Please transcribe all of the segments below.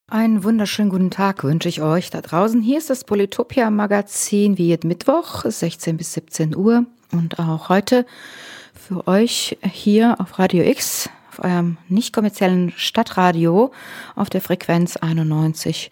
Einen wunderschönen guten Tag wünsche ich euch da draußen. Hier ist das Polytopia-Magazin wie jeden Mittwoch, 16 bis 17 Uhr. Und auch heute für euch hier auf Radio X, auf eurem nicht kommerziellen Stadtradio, auf der Frequenz 91,8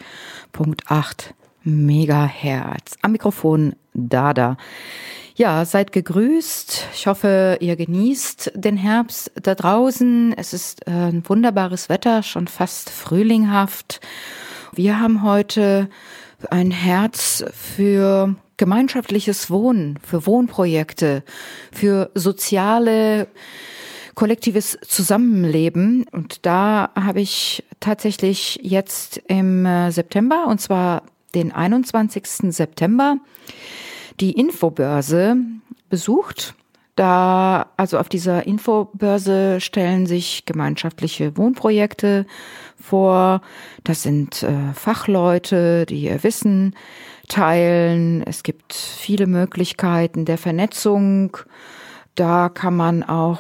Megahertz. Am Mikrofon Dada. Ja, seid gegrüßt. Ich hoffe, ihr genießt den Herbst da draußen. Es ist ein wunderbares Wetter, schon fast frühlinghaft. Wir haben heute ein Herz für gemeinschaftliches Wohnen, für Wohnprojekte, für soziale, kollektives Zusammenleben. Und da habe ich tatsächlich jetzt im September, und zwar den 21. September, die Infobörse besucht. Also auf dieser Infobörse stellen sich gemeinschaftliche Wohnprojekte vor. Das sind Fachleute, die ihr Wissen teilen. Es gibt viele Möglichkeiten der Vernetzung. Da kann man auch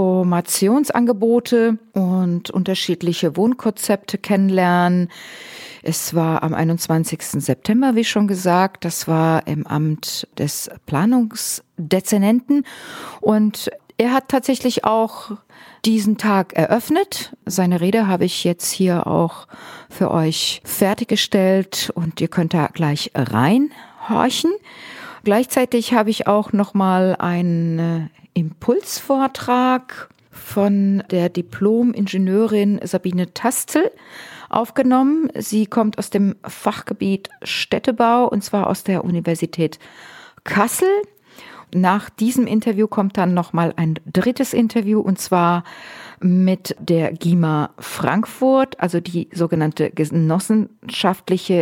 Informationsangebote und unterschiedliche Wohnkonzepte kennenlernen. Es war am 21. September, wie schon gesagt, das war im Amt des Planungsdezernenten und er hat tatsächlich auch diesen Tag eröffnet. Seine Rede habe ich jetzt hier auch für euch fertiggestellt und ihr könnt da gleich reinhorchen. Gleichzeitig habe ich auch nochmal einen Impulsvortrag von der Diplom-Ingenieurin Sabine Tastel aufgenommen. Sie kommt aus dem Fachgebiet Städtebau und zwar aus der Universität Kassel. Nach diesem Interview kommt dann nochmal ein drittes Interview und zwar mit der GIMA Frankfurt, also die sogenannte genossenschaftliche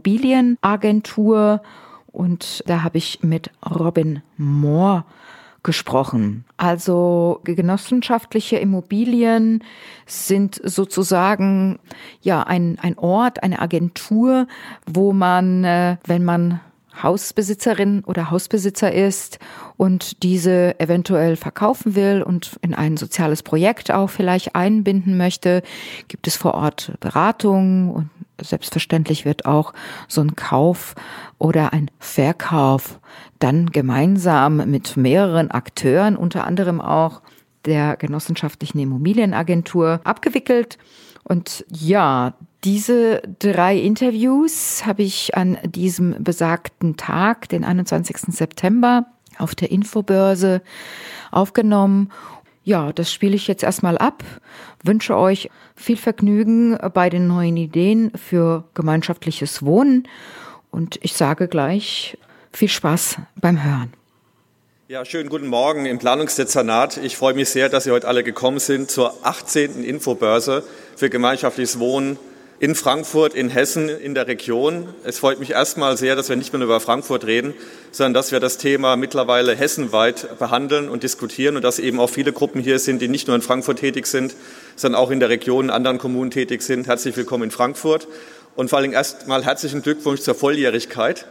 Immobilienagentur. Und da habe ich mit Robin Mohr gesprochen. Also genossenschaftliche Immobilien sind sozusagen ja ein Ort, eine Agentur, wo man, wenn man Hausbesitzerin oder Hausbesitzer ist und diese eventuell verkaufen will und in ein soziales Projekt auch vielleicht einbinden möchte, gibt es vor Ort Beratung und selbstverständlich wird auch so ein Kauf oder ein Verkauf dann gemeinsam mit mehreren Akteuren, unter anderem auch der genossenschaftlichen Immobilienagentur, abgewickelt. Und ja, diese 3 Interviews habe ich an diesem besagten Tag, den 21. September, auf der Infobörse aufgenommen. Ja, das spiele ich jetzt erstmal ab. Wünsche euch viel Vergnügen bei den neuen Ideen für gemeinschaftliches Wohnen. Und ich sage gleich viel Spaß beim Hören. Ja, schönen guten Morgen im Planungsdezernat. Ich freue mich sehr, dass Sie heute alle gekommen sind zur 18. Infobörse für gemeinschaftliches Wohnen in Frankfurt, in Hessen, in der Region. Es freut mich erstmal sehr, dass wir nicht mehr nur über Frankfurt reden, sondern dass wir das Thema mittlerweile hessenweit behandeln und diskutieren und dass eben auch viele Gruppen hier sind, die nicht nur in Frankfurt tätig sind, sondern auch in der Region, in anderen Kommunen tätig sind. Herzlich willkommen in Frankfurt und vor allem erstmal herzlichen Glückwunsch zur Volljährigkeit.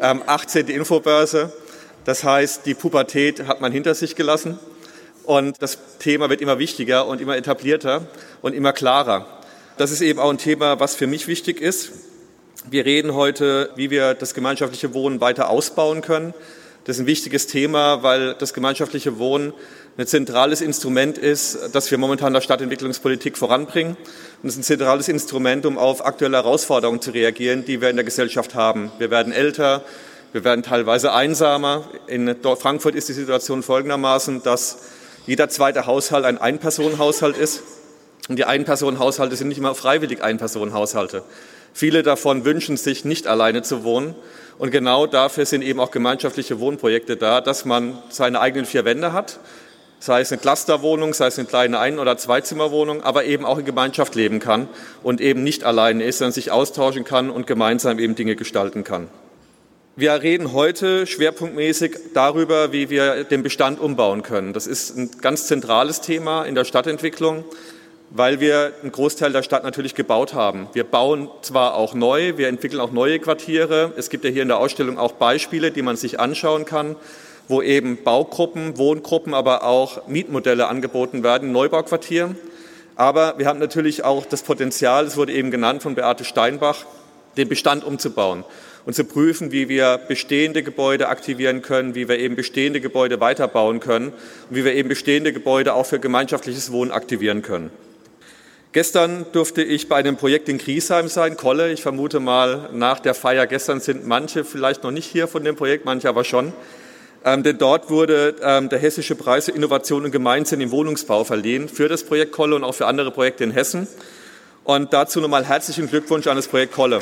18. Infobörse, das heißt, die Pubertät hat man hinter sich gelassen und das Thema wird immer wichtiger und immer etablierter und immer klarer. Das ist eben auch ein Thema, was für mich wichtig ist. Wir reden heute, wie wir das gemeinschaftliche Wohnen weiter ausbauen können. Das ist ein wichtiges Thema, weil das gemeinschaftliche Wohnen ein zentrales Instrument ist, das wir momentan in der Stadtentwicklungspolitik voranbringen. Und es ist ein zentrales Instrument, um auf aktuelle Herausforderungen zu reagieren, die wir in der Gesellschaft haben. Wir werden älter, wir werden teilweise einsamer. In Frankfurt ist die Situation folgendermaßen, dass jeder zweite Haushalt ein Ein-Personen-Haushalt ist. Und die Ein-Personen-Haushalte sind nicht immer freiwillig Ein-Personen-Haushalte. Viele davon wünschen sich, nicht alleine zu wohnen. Und genau dafür sind eben auch gemeinschaftliche Wohnprojekte da, dass man seine eigenen 4 Wände hat, sei es eine Clusterwohnung, sei es eine kleine Ein- oder Zweizimmerwohnung, aber eben auch in Gemeinschaft leben kann und eben nicht alleine ist, sondern sich austauschen kann und gemeinsam eben Dinge gestalten kann. Wir reden heute schwerpunktmäßig darüber, wie wir den Bestand umbauen können. Das ist ein ganz zentrales Thema in der Stadtentwicklung, weil wir einen Großteil der Stadt natürlich gebaut haben. Wir bauen zwar auch neu, wir entwickeln auch neue Quartiere. Es gibt ja hier in der Ausstellung auch Beispiele, die man sich anschauen kann, wo eben Baugruppen, Wohngruppen, aber auch Mietmodelle angeboten werden, Neubauquartieren. Aber wir haben natürlich auch das Potenzial, es wurde eben genannt von Beate Steinbach, den Bestand umzubauen und zu prüfen, wie wir bestehende Gebäude aktivieren können, wie wir eben bestehende Gebäude weiterbauen können und wie wir eben bestehende Gebäude auch für gemeinschaftliches Wohnen aktivieren können. Gestern durfte ich bei einem Projekt in Griesheim sein, Kolle. Ich vermute mal, nach der Feier gestern sind manche vielleicht noch nicht hier von dem Projekt, manche aber schon. Denn dort wurde der Hessische Preis für Innovation und Gemeinsinn im Wohnungsbau verliehen für das Projekt Kolle und auch für andere Projekte in Hessen. Und dazu nochmal herzlichen Glückwunsch an das Projekt Kolle.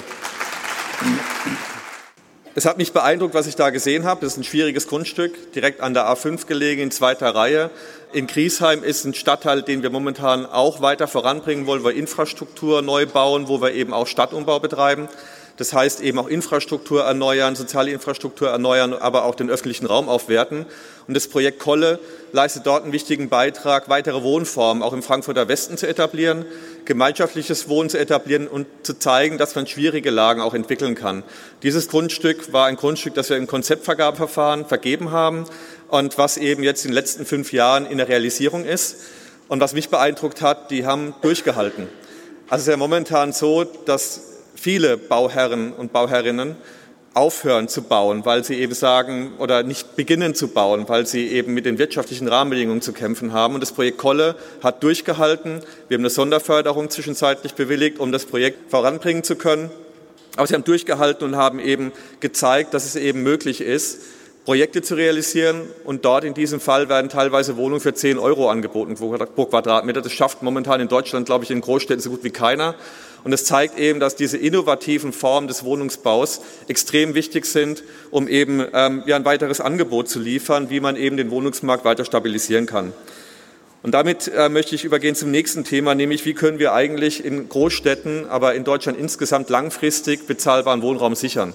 Es hat mich beeindruckt, was ich da gesehen habe. Das ist ein schwieriges Grundstück, direkt an der A5 gelegen, in zweiter Reihe. In Griesheim ist ein Stadtteil, den wir momentan auch weiter voranbringen wollen, wo wir Infrastruktur neu bauen, wo wir eben auch Stadtumbau betreiben. Das heißt eben auch Infrastruktur erneuern, soziale Infrastruktur erneuern, aber auch den öffentlichen Raum aufwerten. Und das Projekt Kolle leistet dort einen wichtigen Beitrag, weitere Wohnformen auch im Frankfurter Westen zu etablieren, gemeinschaftliches Wohnen zu etablieren und zu zeigen, dass man schwierige Lagen auch entwickeln kann. Dieses Grundstück war ein Grundstück, das wir im Konzeptvergabeverfahren vergeben haben und was eben jetzt in den letzten 5 Jahren in der Realisierung ist. Und was mich beeindruckt hat, die haben durchgehalten. Also es ist ja momentan so, dass viele Bauherren und Bauherrinnen aufhören zu bauen, weil sie eben sagen oder nicht beginnen zu bauen, weil sie eben mit den wirtschaftlichen Rahmenbedingungen zu kämpfen haben. Und das Projekt Kolle hat durchgehalten. Wir haben eine Sonderförderung zwischenzeitlich bewilligt, um das Projekt voranbringen zu können. Aber sie haben durchgehalten und haben eben gezeigt, dass es eben möglich ist, Projekte zu realisieren. Und dort in diesem Fall werden teilweise Wohnungen für 10 € angeboten pro Quadratmeter. Das schafft momentan in Deutschland, glaube ich, in Großstädten so gut wie keiner. Und es zeigt eben, dass diese innovativen Formen des Wohnungsbaus extrem wichtig sind, um eben ein weiteres Angebot zu liefern, wie man eben den Wohnungsmarkt weiter stabilisieren kann. Und damit möchte ich übergehen zum nächsten Thema, nämlich wie können wir eigentlich in Großstädten, aber in Deutschland insgesamt langfristig bezahlbaren Wohnraum sichern.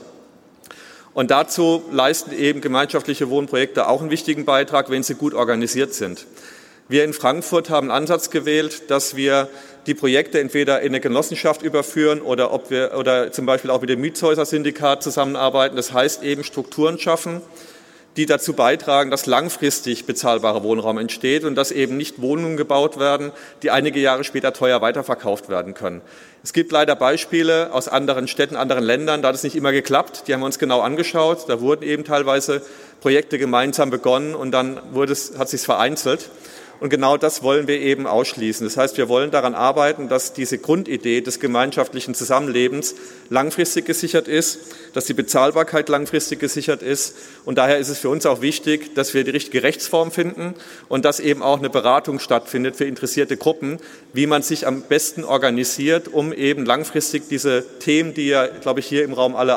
Und dazu leisten eben gemeinschaftliche Wohnprojekte auch einen wichtigen Beitrag, wenn sie gut organisiert sind. Wir in Frankfurt haben einen Ansatz gewählt, dass wir die Projekte entweder in eine Genossenschaft überführen oder zum Beispiel auch mit dem Mietshäuser-Syndikat zusammenarbeiten. Das heißt eben Strukturen schaffen, die dazu beitragen, dass langfristig bezahlbarer Wohnraum entsteht und dass eben nicht Wohnungen gebaut werden, die einige Jahre später teuer weiterverkauft werden können. Es gibt leider Beispiele aus anderen Städten, anderen Ländern, da hat es nicht immer geklappt. Die haben wir uns genau angeschaut. Da wurden eben teilweise Projekte gemeinsam begonnen und dann hat es sich vereinzelt. Und genau das wollen wir eben ausschließen. Das heißt, wir wollen daran arbeiten, dass diese Grundidee des gemeinschaftlichen Zusammenlebens langfristig gesichert ist, dass die Bezahlbarkeit langfristig gesichert ist. Und daher ist es für uns auch wichtig, dass wir die richtige Rechtsform finden und dass eben auch eine Beratung stattfindet für interessierte Gruppen, wie man sich am besten organisiert, um eben langfristig diese Themen, die ja, glaube ich, hier im Raum alle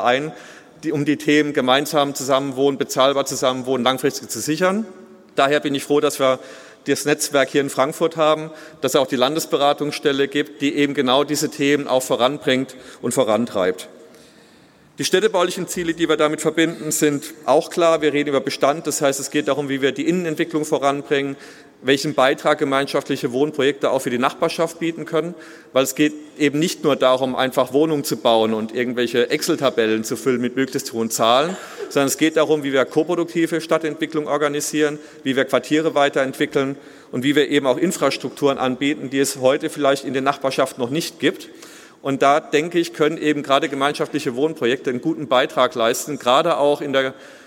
um die Themen gemeinsam zusammenwohnen, bezahlbar zusammenwohnen, langfristig zu sichern. Daher bin ich froh, dass wir das Netzwerk hier in Frankfurt haben, dass es auch die Landesberatungsstelle gibt, die eben genau diese Themen auch voranbringt und vorantreibt. Die städtebaulichen Ziele, die wir damit verbinden, sind auch klar. Wir reden über Bestand, das heißt, es geht darum, wie wir die Innenentwicklung voranbringen, welchen Beitrag gemeinschaftliche Wohnprojekte auch für die Nachbarschaft bieten können, weil es geht eben nicht nur darum, einfach Wohnungen zu bauen und irgendwelche Excel-Tabellen zu füllen mit möglichst hohen Zahlen, sondern es geht darum, wie wir koproduktive Stadtentwicklung organisieren, wie wir Quartiere weiterentwickeln und wie wir eben auch Infrastrukturen anbieten, die es heute vielleicht in den Nachbarschaften noch nicht gibt. Und da, denke ich, können eben gerade gemeinschaftliche Wohnprojekte einen guten Beitrag leisten, gerade auch in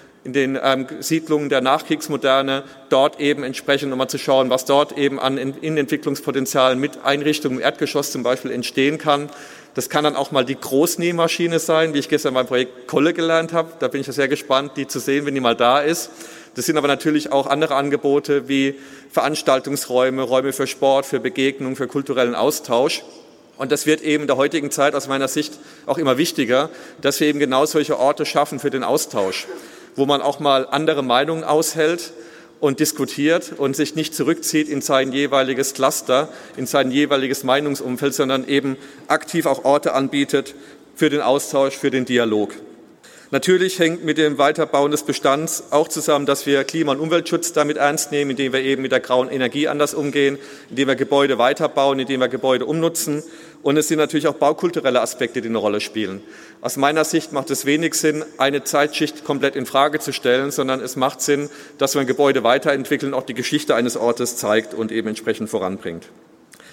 den Siedlungen der Nachkriegsmoderne, dort eben entsprechend nochmal zu schauen, was dort eben an Innenentwicklungspotenzial mit Einrichtungen im Erdgeschoss zum Beispiel entstehen kann. Das kann dann auch mal die Großnähmaschine sein, wie ich gestern beim Projekt Kolle gelernt habe. Da bin ich sehr gespannt, die zu sehen, wenn die mal da ist. Das sind aber natürlich auch andere Angebote wie Veranstaltungsräume, Räume für Sport, für Begegnung, für kulturellen Austausch. Und das wird eben in der heutigen Zeit aus meiner Sicht auch immer wichtiger, dass wir eben genau solche Orte schaffen für den Austausch, wo man auch mal andere Meinungen aushält und diskutiert und sich nicht zurückzieht in sein jeweiliges Cluster, in sein jeweiliges Meinungsumfeld, sondern eben aktiv auch Orte anbietet für den Austausch, für den Dialog. Natürlich hängt mit dem Weiterbauen des Bestands auch zusammen, dass wir Klima- und Umweltschutz damit ernst nehmen, indem wir eben mit der grauen Energie anders umgehen, indem wir Gebäude weiterbauen, indem wir Gebäude umnutzen. Und es sind natürlich auch baukulturelle Aspekte, die eine Rolle spielen. Aus meiner Sicht macht es wenig Sinn, eine Zeitschicht komplett in Frage zu stellen, sondern es macht Sinn, dass wir ein Gebäude weiterentwickeln, auch die Geschichte eines Ortes zeigt und eben entsprechend voranbringt.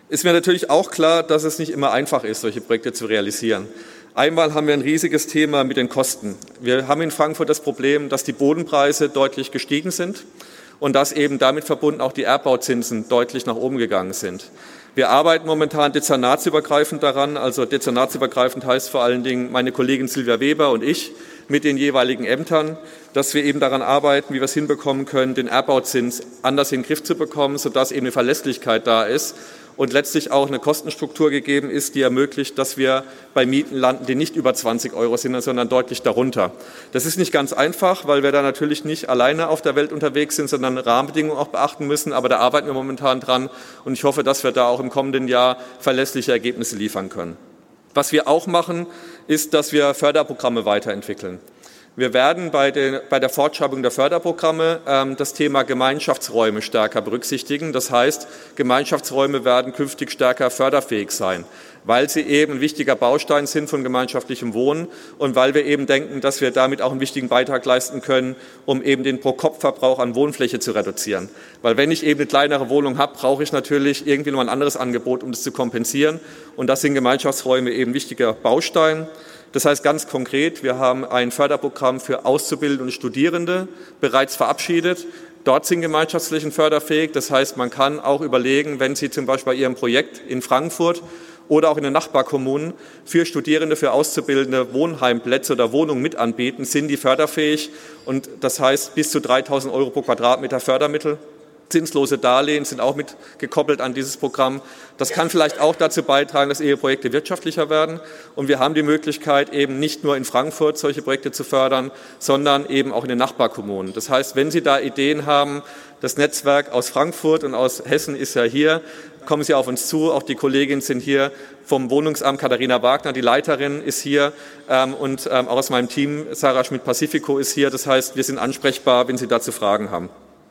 Ist mir natürlich auch klar, dass es nicht immer einfach ist, solche Projekte zu realisieren. Einmal haben wir ein riesiges Thema mit den Kosten. Wir haben in Frankfurt das Problem, dass die Bodenpreise deutlich gestiegen sind und dass eben damit verbunden auch die Erbbauzinsen deutlich nach oben gegangen sind. Wir arbeiten momentan dezernatsübergreifend daran. Also dezernatsübergreifend heißt vor allen Dingen meine Kollegin Silvia Weber und ich mit den jeweiligen Ämtern, dass wir eben daran arbeiten, wie wir es hinbekommen können, den Erbbauzins anders in den Griff zu bekommen, sodass eben eine Verlässlichkeit da ist und letztlich auch eine Kostenstruktur gegeben ist, die ermöglicht, dass wir bei Mieten landen, die nicht über 20 € sind, sondern deutlich darunter. Das ist nicht ganz einfach, weil wir da natürlich nicht alleine auf der Welt unterwegs sind, sondern Rahmenbedingungen auch beachten müssen. Aber da arbeiten wir momentan dran und ich hoffe, dass wir da auch im kommenden Jahr verlässliche Ergebnisse liefern können. Was wir auch machen, ist, dass wir Förderprogramme weiterentwickeln. Wir werden bei der Fortschreibung der Förderprogramme das Thema Gemeinschaftsräume stärker berücksichtigen. Das heißt, Gemeinschaftsräume werden künftig stärker förderfähig sein, weil sie eben ein wichtiger Baustein sind von gemeinschaftlichem Wohnen und weil wir eben denken, dass wir damit auch einen wichtigen Beitrag leisten können, um eben den Pro-Kopf-Verbrauch an Wohnfläche zu reduzieren. Weil wenn ich eben eine kleinere Wohnung habe, brauche ich natürlich irgendwie noch ein anderes Angebot, um das zu kompensieren. Und das sind Gemeinschaftsräume eben ein wichtiger Baustein. Das heißt ganz konkret, wir haben ein Förderprogramm für Auszubildende und Studierende bereits verabschiedet. Dort sind Gemeinschaftsflächen förderfähig. Das heißt, man kann auch überlegen, wenn Sie zum Beispiel bei Ihrem Projekt in Frankfurt oder auch in den Nachbarkommunen für Studierende, für Auszubildende Wohnheimplätze oder Wohnungen mit anbieten, sind die förderfähig. Und das heißt, bis zu 3.000 € pro Quadratmeter Fördermittel. Zinslose Darlehen sind auch mit gekoppelt an dieses Programm. Das kann vielleicht auch dazu beitragen, dass Ihre Projekte wirtschaftlicher werden. Und wir haben die Möglichkeit, eben nicht nur in Frankfurt solche Projekte zu fördern, sondern eben auch in den Nachbarkommunen. Das heißt, wenn Sie da Ideen haben, das Netzwerk aus Frankfurt und aus Hessen ist ja hier, kommen Sie auf uns zu. Auch die Kolleginnen sind hier vom Wohnungsamt, Katharina Wagner, die Leiterin ist hier und auch aus meinem Team, Sarah Schmidt-Pacifico ist hier. Das heißt, wir sind ansprechbar, wenn Sie dazu Fragen haben.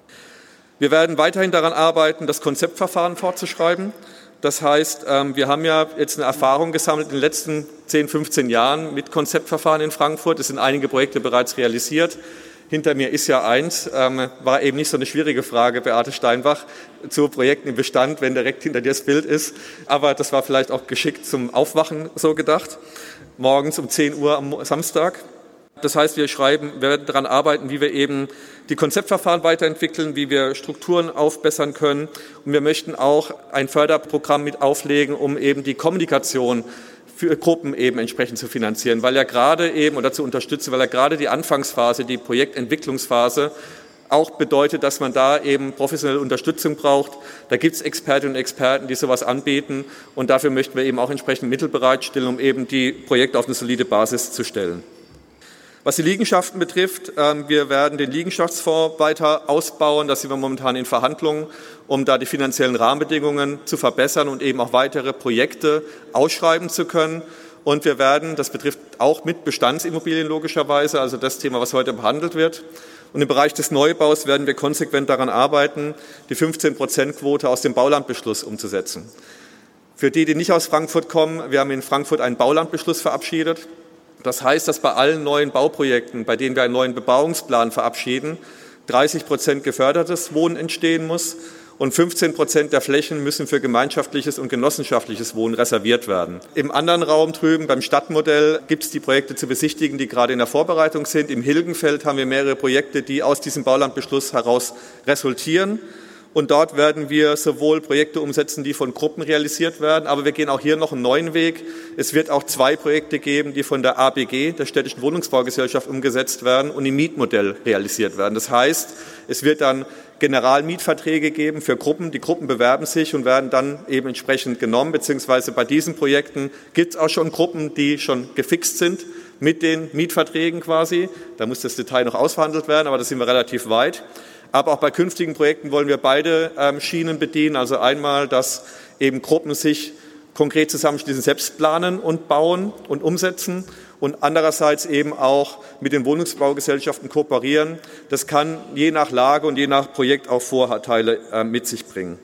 Wir werden weiterhin daran arbeiten, das Konzeptverfahren fortzuschreiben. Das heißt, wir haben ja jetzt eine Erfahrung gesammelt in den letzten 10, 15 Jahren mit Konzeptverfahren in Frankfurt. Es sind einige Projekte bereits realisiert. Hinter mir ist ja eins, war eben nicht so eine schwierige Frage, Beate Steinbach, zu Projekten im Bestand, wenn direkt hinter dir das Bild ist. Aber das war vielleicht auch geschickt zum Aufwachen so gedacht. Morgens um 10 Uhr am Samstag. Das heißt, wir werden daran arbeiten, wie wir eben die Konzeptverfahren weiterentwickeln, wie wir Strukturen aufbessern können. Und wir möchten auch ein Förderprogramm mit auflegen, um eben die Kommunikation für Gruppen eben entsprechend zu finanzieren, weil ja gerade eben oder zu unterstützen, weil ja gerade die Anfangsphase, die Projektentwicklungsphase auch bedeutet, dass man da eben professionelle Unterstützung braucht. Da gibt es Expertinnen und Experten, die sowas anbieten und dafür möchten wir eben auch entsprechend Mittel bereitstellen, um eben die Projekte auf eine solide Basis zu stellen. Was die Liegenschaften betrifft, wir werden den Liegenschaftsfonds weiter ausbauen. Da sind wir momentan in Verhandlungen, um da die finanziellen Rahmenbedingungen zu verbessern und eben auch weitere Projekte ausschreiben zu können. Und wir werden, das betrifft auch mit Bestandsimmobilien logischerweise, also das Thema, was heute behandelt wird. Und im Bereich des Neubaus werden wir konsequent daran arbeiten, die 15%-Quote aus dem Baulandbeschluss umzusetzen. Für die nicht aus Frankfurt kommen, wir haben in Frankfurt einen Baulandbeschluss verabschiedet. Das heißt, dass bei allen neuen Bauprojekten, bei denen wir einen neuen Bebauungsplan verabschieden, 30% gefördertes Wohnen entstehen muss und 15% der Flächen müssen für gemeinschaftliches und genossenschaftliches Wohnen reserviert werden. Im anderen Raum drüben, beim Stadtmodell, gibt es die Projekte zu besichtigen, die gerade in der Vorbereitung sind. Im Hilgenfeld haben wir mehrere Projekte, die aus diesem Baulandbeschluss heraus resultieren. Und dort werden wir sowohl Projekte umsetzen, die von Gruppen realisiert werden, aber wir gehen auch hier noch einen neuen Weg. Es wird auch 2 Projekte geben, die von der ABG, der Städtischen Wohnungsbaugesellschaft, umgesetzt werden und im Mietmodell realisiert werden. Das heißt, es wird dann Generalmietverträge geben für Gruppen. Die Gruppen bewerben sich und werden dann eben entsprechend genommen, beziehungsweise bei diesen Projekten gibt es auch schon Gruppen, die schon gefixt sind mit den Mietverträgen quasi. Da muss das Detail noch ausverhandelt werden, aber da sind wir relativ weit. Aber auch bei künftigen Projekten wollen wir beide Schienen bedienen. Also einmal, dass eben Gruppen sich konkret zusammenschließen, selbst planen und bauen und umsetzen und andererseits eben auch mit den Wohnungsbaugesellschaften kooperieren. Das kann je nach Lage und je nach Projekt auch Vorteile mit sich bringen.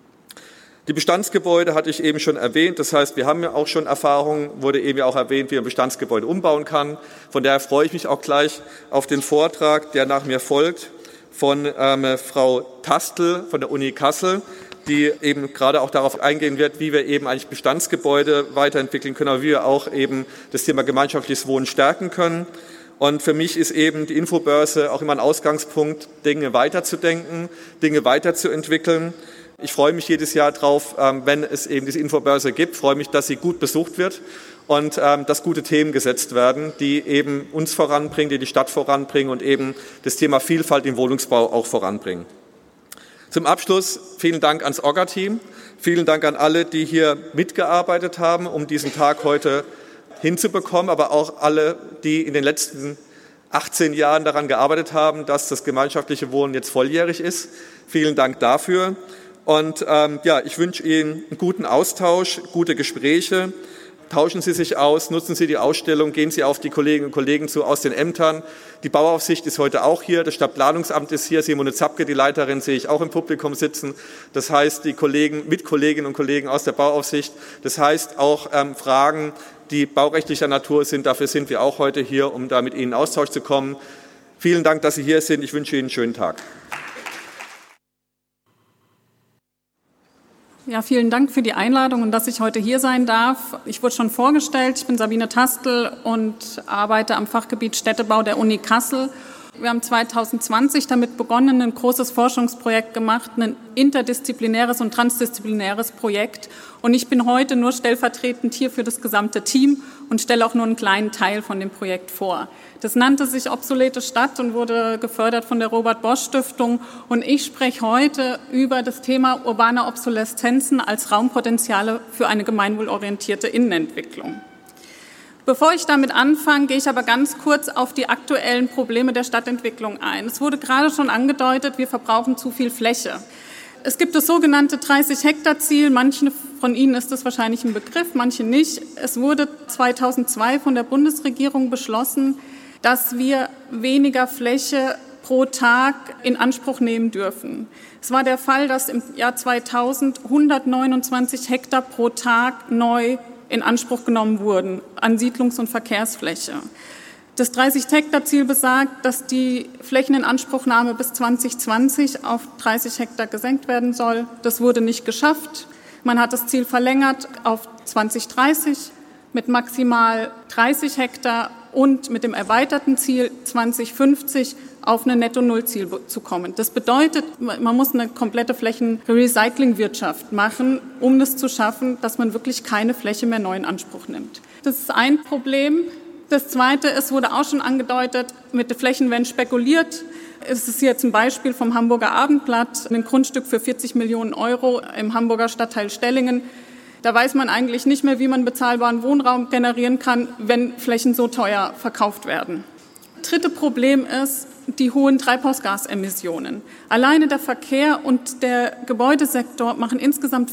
Die Bestandsgebäude hatte ich eben schon erwähnt. Das heißt, wir haben ja auch schon Erfahrungen, wurde eben auch erwähnt, wie man Bestandsgebäude umbauen kann. Von daher freue ich mich auch gleich auf den Vortrag, der nach mir folgt, von Frau Tastel von der Uni Kassel. die eben gerade auch darauf eingehen wird, wie wir eben eigentlich Bestandsgebäude weiterentwickeln können, aber wie wir auch eben das Thema gemeinschaftliches Wohnen stärken können. Und für mich ist eben die Infobörse auch immer ein Ausgangspunkt, Dinge weiterzudenken, Dinge weiterzuentwickeln. Ich freue mich jedes Jahr drauf, wenn es eben diese Infobörse gibt, freue mich, dass sie gut besucht wird und dass gute Themen gesetzt werden, die eben uns voranbringen, die die Stadt voranbringen und eben das Thema Vielfalt im Wohnungsbau auch voranbringen. Zum Abschluss vielen Dank ans Orga-Team, vielen Dank an alle, die hier mitgearbeitet haben, um diesen Tag heute hinzubekommen, aber auch alle, die in den letzten 18 Jahren daran gearbeitet haben, dass das gemeinschaftliche Wohnen jetzt volljährig ist. Vielen Dank dafür. Und ich wünsche Ihnen einen guten Austausch, gute Gespräche. Tauschen Sie sich aus, nutzen Sie die Ausstellung, gehen Sie auf die Kolleginnen und Kollegen zu aus den Ämtern. Die Bauaufsicht ist heute auch hier, das Stadtplanungsamt ist hier, Simone Zapke, die Leiterin, sehe ich auch im Publikum sitzen. Das heißt, die Kolleginnen und Kollegen aus der Bauaufsicht. Das heißt, auch Fragen, die baurechtlicher Natur sind, dafür sind wir auch heute hier, um da mit Ihnen in Austausch zu kommen. Vielen Dank, dass Sie hier sind. Ich wünsche Ihnen einen schönen Tag. Ja, vielen Dank für die Einladung und dass ich heute hier sein darf. Ich wurde schon vorgestellt, ich bin Sabine Tastel und arbeite am Fachgebiet Städtebau der Uni Kassel. Wir haben 2020 damit begonnen, ein großes Forschungsprojekt gemacht, ein interdisziplinäres und transdisziplinäres Projekt. Und ich bin heute nur stellvertretend hier für das gesamte Team und stelle auch nur einen kleinen Teil von dem Projekt vor. Das nannte sich Obsolete Stadt und wurde gefördert von der Robert-Bosch-Stiftung. Und ich spreche heute über das Thema urbane Obsoleszenzen als Raumpotenziale für eine gemeinwohlorientierte Innenentwicklung. Bevor ich damit anfange, gehe ich aber ganz kurz auf die aktuellen Probleme der Stadtentwicklung ein. Es wurde gerade schon angedeutet, wir verbrauchen zu viel Fläche. Es gibt das sogenannte 30-Hektar-Ziel. Manchen von Ihnen ist das wahrscheinlich ein Begriff, manche nicht. Es wurde 2002 von der Bundesregierung beschlossen, dass wir weniger Fläche pro Tag in Anspruch nehmen dürfen. Es war der Fall, dass im Jahr 2000 129 Hektar pro Tag neu in Anspruch genommen wurden an Siedlungs- und Verkehrsfläche. Das 30-Hektar-Ziel besagt, dass die Flächeninanspruchnahme bis 2020 auf 30 Hektar gesenkt werden soll. Das wurde nicht geschafft. Man hat das Ziel verlängert auf 2030 mit maximal 30 Hektar und mit dem erweiterten Ziel 2050 auf ein Netto-Null-Ziel zu kommen. Das bedeutet, man muss eine komplette Flächen-Recycling-Wirtschaft machen, um es zu schaffen, dass man wirklich keine Fläche mehr neu in Anspruch nimmt. Das ist ein Problem. Das Zweite, es wurde auch schon angedeutet, mit den Flächen werden spekuliert. Es ist jetzt ein Beispiel vom Hamburger Abendblatt, ein Grundstück für 40 Millionen Euro im Hamburger Stadtteil Stellingen. Da weiß man eigentlich nicht mehr, wie man bezahlbaren Wohnraum generieren kann, wenn Flächen so teuer verkauft werden. Dritte Problem ist die hohen Treibhausgasemissionen. Alleine der Verkehr und der Gebäudesektor machen insgesamt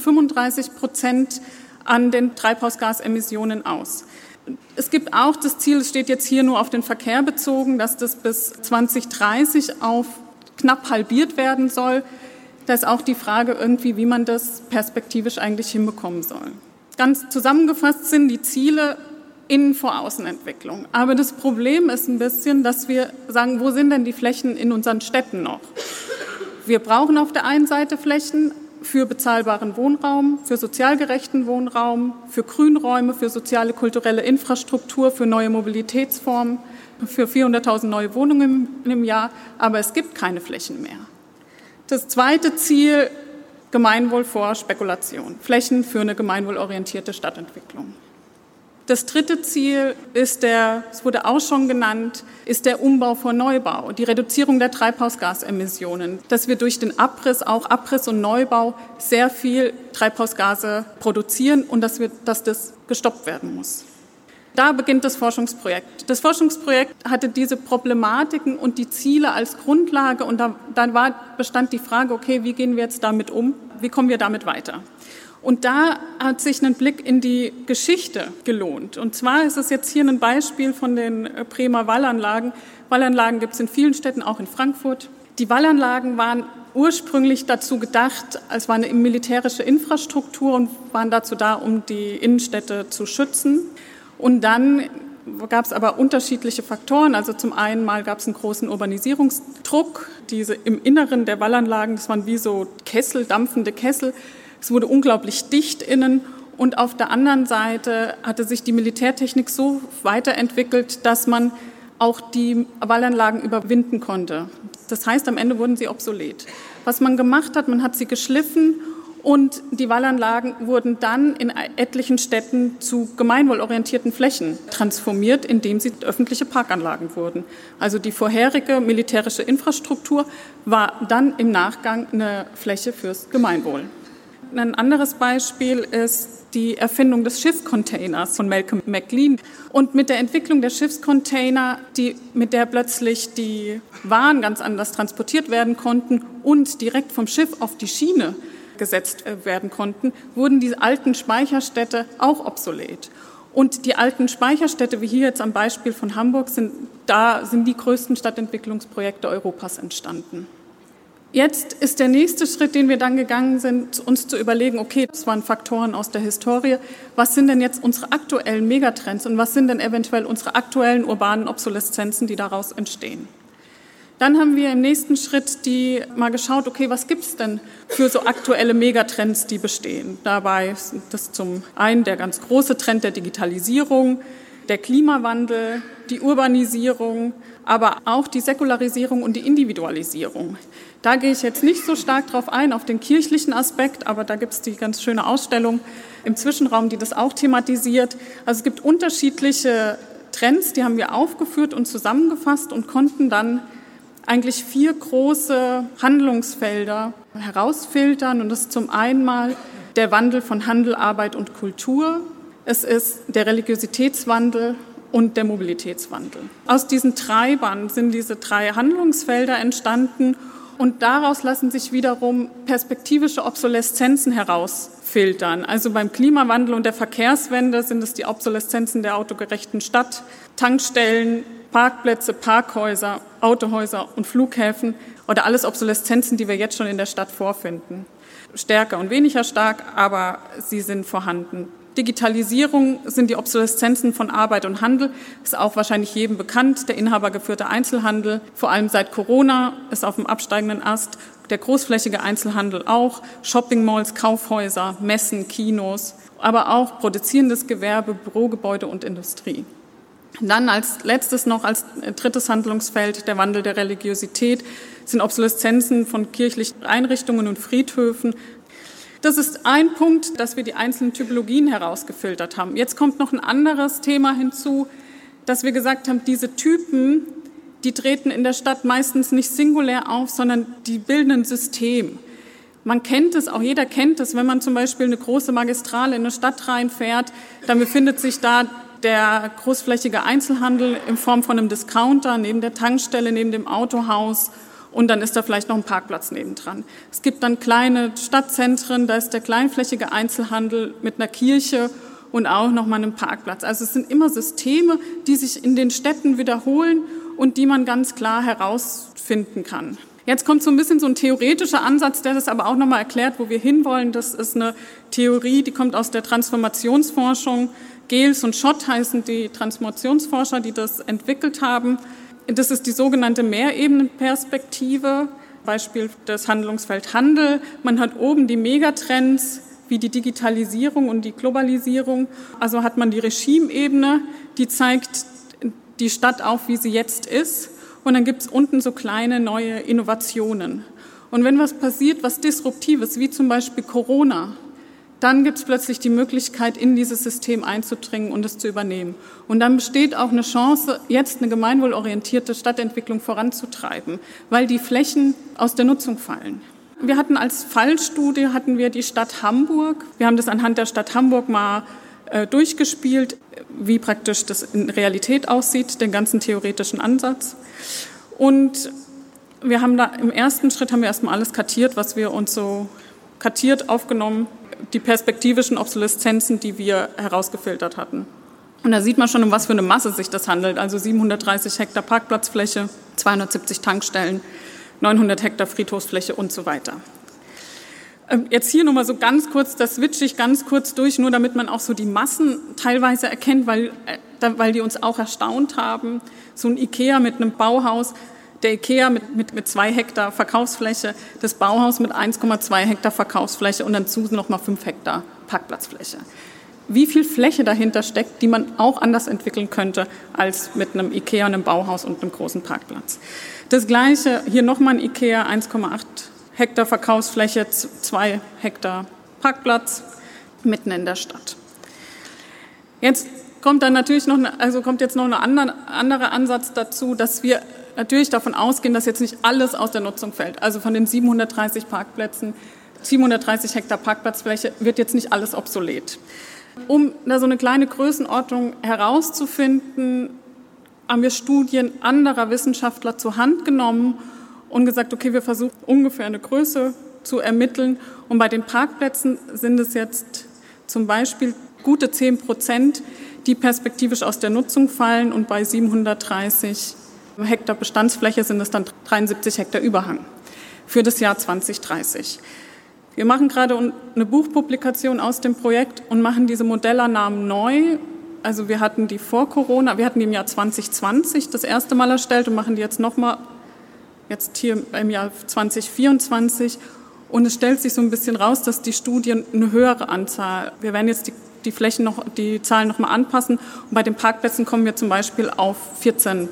35% an den Treibhausgasemissionen aus. Es gibt auch das Ziel, es steht jetzt hier nur auf den Verkehr bezogen, dass das bis 2030 auf knapp halbiert werden soll. Da ist auch die Frage irgendwie, wie man das perspektivisch eigentlich hinbekommen soll. Ganz zusammengefasst sind die Ziele Innen-, Vor-, Außenentwicklung. Aber das Problem ist ein bisschen, dass wir sagen, wo sind denn die Flächen in unseren Städten noch? Wir brauchen auf der einen Seite Flächen für bezahlbaren Wohnraum, für sozial gerechten Wohnraum, für Grünräume, für soziale, kulturelle Infrastruktur, für neue Mobilitätsformen, für 400.000 neue Wohnungen im Jahr. Aber es gibt keine Flächen mehr. Das zweite Ziel, Gemeinwohl vor Spekulation. Flächen für eine gemeinwohlorientierte Stadtentwicklung. Das dritte Ziel ist es wurde auch schon genannt, ist der Umbau vor Neubau, die Reduzierung der Treibhausgasemissionen, dass wir durch den Abriss, auch Abriss und Neubau, sehr viel Treibhausgase produzieren und dass das gestoppt werden muss. Da beginnt das Forschungsprojekt. Das Forschungsprojekt hatte diese Problematiken und die Ziele als Grundlage und dann bestand die Frage, okay, wie gehen wir jetzt damit um? Wie kommen wir damit weiter? Und da hat sich ein Blick in die Geschichte gelohnt. Und zwar ist es jetzt hier ein Beispiel von den Bremer Wallanlagen. Wallanlagen gibt es in vielen Städten, auch in Frankfurt. Die Wallanlagen waren ursprünglich dazu gedacht, als war eine militärische Infrastruktur und waren dazu da, um die Innenstädte zu schützen. Und dann gab es aber unterschiedliche Faktoren. Also zum einen mal gab es einen großen Urbanisierungsdruck. Diese im Inneren der Wallanlagen, das waren wie so Kessel, dampfende Kessel. Es wurde unglaublich dicht innen. Und auf der anderen Seite hatte sich die Militärtechnik so weiterentwickelt, dass man auch die Wallanlagen überwinden konnte. Das heißt, am Ende wurden sie obsolet. Was man gemacht hat, man hat sie geschliffen und die Wallanlagen wurden dann in etlichen Städten zu gemeinwohlorientierten Flächen transformiert, indem sie öffentliche Parkanlagen wurden. Also die vorherige militärische Infrastruktur war dann im Nachgang eine Fläche fürs Gemeinwohl. Ein anderes Beispiel ist die Erfindung des Schiffscontainers von Malcolm McLean. Und mit der Entwicklung der Schiffscontainer, mit der plötzlich die Waren ganz anders transportiert werden konnten und direkt vom Schiff auf die Schiene gesetzt werden konnten, wurden die alten Speicherstädte auch obsolet. Und die alten Speicherstädte, wie hier jetzt am Beispiel von Hamburg, sind die größten Stadtentwicklungsprojekte Europas entstanden. Jetzt ist der nächste Schritt, den wir dann gegangen sind, uns zu überlegen, okay, das waren Faktoren aus der Historie, was sind denn jetzt unsere aktuellen Megatrends und was sind denn eventuell unsere aktuellen urbanen Obsoleszenzen, die daraus entstehen. Dann haben wir im nächsten Schritt mal geschaut, okay, was gibt es denn für so aktuelle Megatrends, die bestehen. Dabei ist das zum einen der ganz große Trend der Digitalisierung, der Klimawandel, die Urbanisierung, aber auch die Säkularisierung und die Individualisierung. Da gehe ich jetzt nicht so stark drauf ein, auf den kirchlichen Aspekt, aber da gibt es die ganz schöne Ausstellung im Zwischenraum, die das auch thematisiert. Also es gibt unterschiedliche Trends, die haben wir aufgeführt und zusammengefasst und konnten dann eigentlich 4 große Handlungsfelder herausfiltern. Und das ist zum einen mal der Wandel von Handel, Arbeit und Kultur. Es ist der Religiositätswandel und der Mobilitätswandel. Aus diesen Treibern sind diese 3 Handlungsfelder entstanden und daraus lassen sich wiederum perspektivische Obsoleszenzen herausfiltern. Also beim Klimawandel und der Verkehrswende sind es die Obsoleszenzen der autogerechten Stadt, Tankstellen, Parkplätze, Parkhäuser, Autohäuser und Flughäfen oder alles Obsoleszenzen, die wir jetzt schon in der Stadt vorfinden. Stärker und weniger stark, aber sie sind vorhanden. Digitalisierung sind die Obsoleszenzen von Arbeit und Handel, ist auch wahrscheinlich jedem bekannt. Der inhabergeführte Einzelhandel, vor allem seit Corona, ist auf dem absteigenden Ast. Der großflächige Einzelhandel auch, Shoppingmalls, Kaufhäuser, Messen, Kinos, aber auch produzierendes Gewerbe, Bürogebäude und Industrie. Dann als letztes noch, als drittes Handlungsfeld, der Wandel der Religiosität, sind Obsoleszenzen von kirchlichen Einrichtungen und Friedhöfen. Das ist ein Punkt, dass wir die einzelnen Typologien herausgefiltert haben. Jetzt kommt noch ein anderes Thema hinzu, dass wir gesagt haben, diese Typen, die treten in der Stadt meistens nicht singulär auf, sondern die bilden ein System. Man kennt es, auch jeder kennt es, wenn man zum Beispiel eine große Magistrale in eine Stadt reinfährt, dann befindet sich da der großflächige Einzelhandel in Form von einem Discounter neben der Tankstelle, neben dem Autohaus. Und dann ist da vielleicht noch ein Parkplatz nebendran. Es gibt dann kleine Stadtzentren, da ist der kleinflächige Einzelhandel mit einer Kirche und auch nochmal einem Parkplatz. Also es sind immer Systeme, die sich in den Städten wiederholen und die man ganz klar herausfinden kann. Jetzt kommt so ein bisschen so ein theoretischer Ansatz, der das aber auch nochmal erklärt, wo wir hinwollen. Das ist eine Theorie, die kommt aus der Transformationsforschung. Gehls und Schott heißen die Transformationsforscher, die das entwickelt haben. Das ist die sogenannte Mehrebenenperspektive, Beispiel das Handlungsfeld Handel. Man hat oben die Megatrends wie die Digitalisierung und die Globalisierung. Also hat man die Regimebene, die zeigt die Stadt auf, wie sie jetzt ist. Und dann gibt es unten so kleine neue Innovationen. Und wenn was passiert, was Disruptives, wie zum Beispiel Corona, dann gibt es plötzlich die Möglichkeit, in dieses System einzudringen und es zu übernehmen. Und dann besteht auch eine Chance, jetzt eine gemeinwohlorientierte Stadtentwicklung voranzutreiben, weil die Flächen aus der Nutzung fallen. Wir hatten als Fallstudie die Stadt Hamburg. Wir haben das anhand der Stadt Hamburg mal durchgespielt, wie praktisch das in Realität aussieht, den ganzen theoretischen Ansatz. Und wir haben da im ersten Schritt erstmal alles kartiert, was wir uns so kartiert aufgenommen, die perspektivischen Obsoleszenzen, die wir herausgefiltert hatten. Und da sieht man schon, um was für eine Masse sich das handelt. Also 730 Hektar Parkplatzfläche, 270 Tankstellen, 900 Hektar Friedhofsfläche und so weiter. Jetzt hier nochmal so ganz kurz, das switche ich ganz kurz durch, nur damit man auch so die Massen teilweise erkennt, weil weil die uns auch erstaunt haben. So ein IKEA mit einem Bauhaus, der IKEA mit 2 Hektar Verkaufsfläche, das Bauhaus mit 1,2 Hektar Verkaufsfläche und dazu nochmal 5 Hektar Parkplatzfläche. Wie viel Fläche dahinter steckt, die man auch anders entwickeln könnte als mit einem IKEA, einem Bauhaus und einem großen Parkplatz. Das Gleiche, hier nochmal ein IKEA, 1,8 Hektar Verkaufsfläche, 2 Hektar Parkplatz, mitten in der Stadt. Jetzt kommt dann natürlich noch ein anderer Ansatz dazu, dass wir natürlich davon ausgehen, dass jetzt nicht alles aus der Nutzung fällt. Also von den 730 Parkplätzen, 730 Hektar Parkplatzfläche wird jetzt nicht alles obsolet. Um da so eine kleine Größenordnung herauszufinden, haben wir Studien anderer Wissenschaftler zur Hand genommen und gesagt, okay, wir versuchen ungefähr eine Größe zu ermitteln. Und bei den Parkplätzen sind es jetzt zum Beispiel gute 10%, die perspektivisch aus der Nutzung fallen. Und bei 730 Hektar Bestandsfläche sind es dann 73 Hektar Überhang für das Jahr 2030. Wir machen gerade eine Buchpublikation aus dem Projekt und machen diese Modellannahmen neu. Also wir hatten die vor Corona, wir hatten die im Jahr 2020 das erste Mal erstellt und machen die jetzt nochmal, jetzt hier im Jahr 2024. Und es stellt sich so ein bisschen raus, dass die Studien eine höhere Anzahl, wir werden jetzt die Zahlen nochmal anpassen. Und bei den Parkplätzen kommen wir zum Beispiel auf 14%,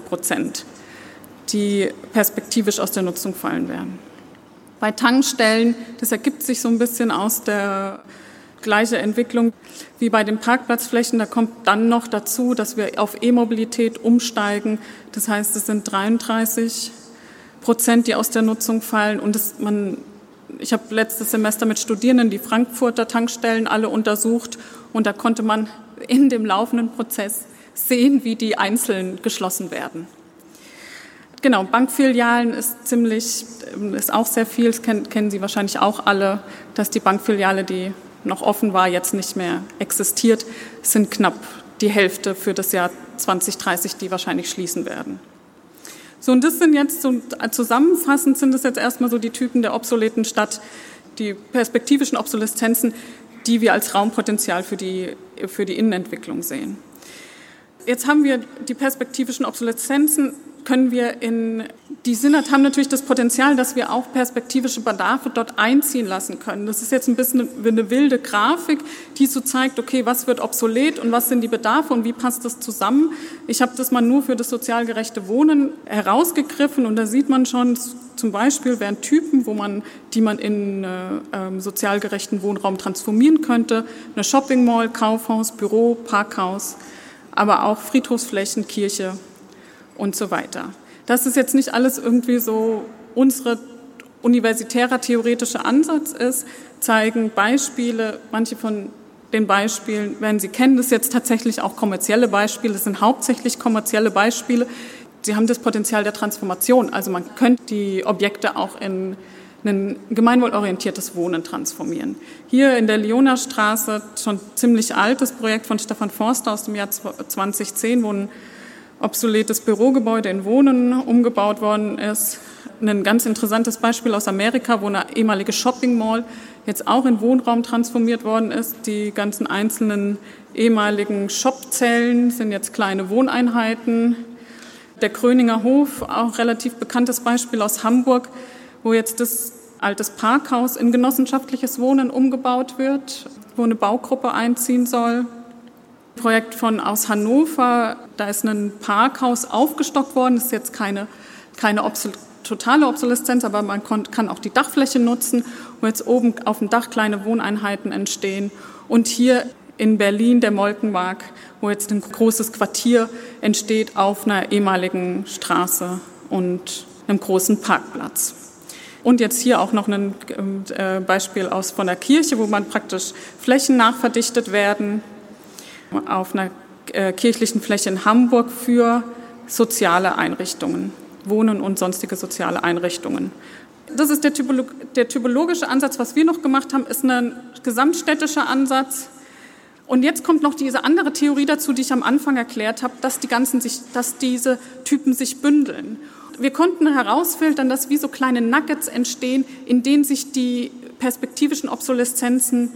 die perspektivisch aus der Nutzung fallen werden. Bei Tankstellen, das ergibt sich so ein bisschen aus der gleichen Entwicklung wie bei den Parkplatzflächen. Da kommt dann noch dazu, dass wir auf E-Mobilität umsteigen. Das heißt, es sind 33%, die aus der Nutzung fallen. Und ich habe letztes Semester mit Studierenden die Frankfurter Tankstellen alle untersucht. Und da konnte man in dem laufenden Prozess sehen, wie die einzeln geschlossen werden. Genau, Bankfilialen ist auch sehr viel, das kennen Sie wahrscheinlich auch alle, dass die Bankfiliale, die noch offen war, jetzt nicht mehr existiert. Es sind knapp die Hälfte für das Jahr 2030, die wahrscheinlich schließen werden. So, und das sind jetzt so, zusammenfassend sind das jetzt erstmal so die Typen der obsoleten Stadt, die perspektivischen Obsoleszenzen, die wir als Raumpotenzial für die Innenentwicklung sehen. Jetzt haben wir die perspektivischen Obsoleszenzen, haben natürlich das Potenzial, dass wir auch perspektivische Bedarfe dort einziehen lassen können. Das ist jetzt ein bisschen eine wilde Grafik, die so zeigt, okay, was wird obsolet und was sind die Bedarfe und wie passt das zusammen. Ich habe das mal nur für das sozial gerechte Wohnen herausgegriffen und da sieht man schon, zum Beispiel wären Typen, die man in sozial gerechten Wohnraum transformieren könnte. Eine Shopping Mall, Kaufhaus, Büro, Parkhaus, aber auch Friedhofsflächen, Kirche und so weiter. Dass es jetzt nicht alles irgendwie so unsere universitärer theoretischer Ansatz ist, zeigen Beispiele. Manche von den Beispielen werden Sie kennen, das sind jetzt tatsächlich auch kommerzielle Beispiele, das sind hauptsächlich kommerzielle Beispiele. Sie haben das Potenzial der Transformation, also man könnte die Objekte auch in ein gemeinwohlorientiertes Wohnen transformieren. Hier in der Lyoner Straße, schon ziemlich altes Projekt von Stefan Forster aus dem Jahr 2010, wo ein obsoletes Bürogebäude in Wohnen umgebaut worden ist. Ein ganz interessantes Beispiel aus Amerika, wo eine ehemalige Shopping Mall jetzt auch in Wohnraum transformiert worden ist. Die ganzen einzelnen ehemaligen Shopzellen sind jetzt kleine Wohneinheiten. Der Gröninger Hof, auch relativ bekanntes Beispiel aus Hamburg, wo jetzt das altes Parkhaus in genossenschaftliches Wohnen umgebaut wird, wo eine Baugruppe einziehen soll. Projekt aus Hannover, da ist ein Parkhaus aufgestockt worden, das ist jetzt keine totale Obsoleszenz, aber man kann auch die Dachfläche nutzen, wo jetzt oben auf dem Dach kleine Wohneinheiten entstehen. Und hier in Berlin der Molkenmarkt, wo jetzt ein großes Quartier entsteht auf einer ehemaligen Straße und einem großen Parkplatz. Und jetzt hier auch noch ein Beispiel von der Kirche, wo man praktisch Flächen nachverdichtet werden auf einer kirchlichen Fläche in Hamburg für soziale Einrichtungen, Wohnen und sonstige soziale Einrichtungen. Das ist der typologische Ansatz. Was wir noch gemacht haben, ist ein gesamtstädtischer Ansatz. Und jetzt kommt noch diese andere Theorie dazu, die ich am Anfang erklärt habe, dass diese Typen sich bündeln. Wir konnten herausfiltern, dass wie so kleine Nuggets entstehen, in denen sich die perspektivischen Obsoleszenzen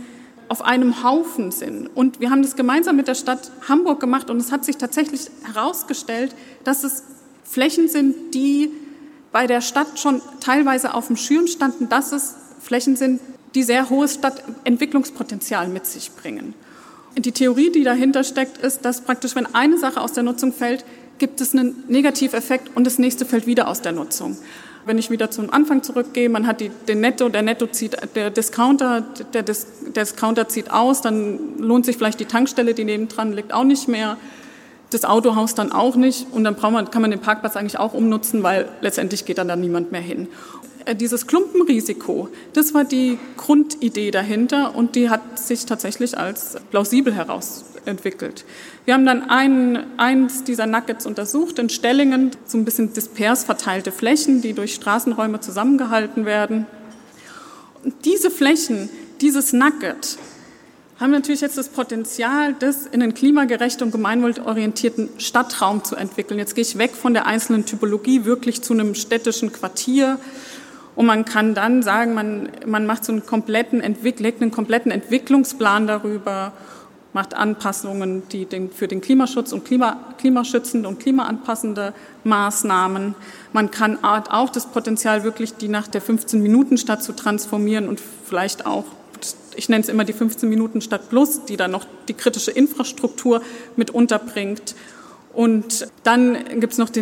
auf einem Haufen sind. Und wir haben das gemeinsam mit der Stadt Hamburg gemacht und es hat sich tatsächlich herausgestellt, dass es Flächen sind, die bei der Stadt schon teilweise auf dem Schirm standen, dass es Flächen sind, die sehr hohes Stadtentwicklungspotenzial mit sich bringen. Die Theorie, die dahinter steckt, ist, dass praktisch, wenn eine Sache aus der Nutzung fällt, gibt es einen Negativeffekt und das nächste fällt wieder aus der Nutzung. Wenn ich wieder zum Anfang zurückgehe, man hat der Netto zieht, der Discounter zieht aus, dann lohnt sich vielleicht die Tankstelle, die nebendran liegt, auch nicht mehr, das Autohaus dann auch nicht und dann kann man den Parkplatz eigentlich auch umnutzen, weil letztendlich geht dann niemand mehr hin. Dieses Klumpenrisiko, das war die Grundidee dahinter und die hat sich tatsächlich als plausibel herausentwickelt. Wir haben dann eins dieser Nuggets untersucht in Stellingen, so ein bisschen dispers verteilte Flächen, die durch Straßenräume zusammengehalten werden. Und diese Flächen, dieses Nugget, haben natürlich jetzt das Potenzial, das in einen klimagerechten und gemeinwohlorientierten Stadtraum zu entwickeln. Jetzt gehe ich weg von der einzelnen Typologie wirklich zu einem städtischen Quartier. Und man kann dann sagen, man macht legt einen kompletten Entwicklungsplan darüber, macht Anpassungen, die für den Klimaschutz und klimaschützende und klimaanpassende Maßnahmen. Man kann auch das Potenzial wirklich, die nach der 15-Minuten-Stadt zu transformieren und vielleicht auch, ich nenne es immer die 15-Minuten-Stadt Plus, die dann noch die kritische Infrastruktur mit unterbringt. Und dann gibt es noch die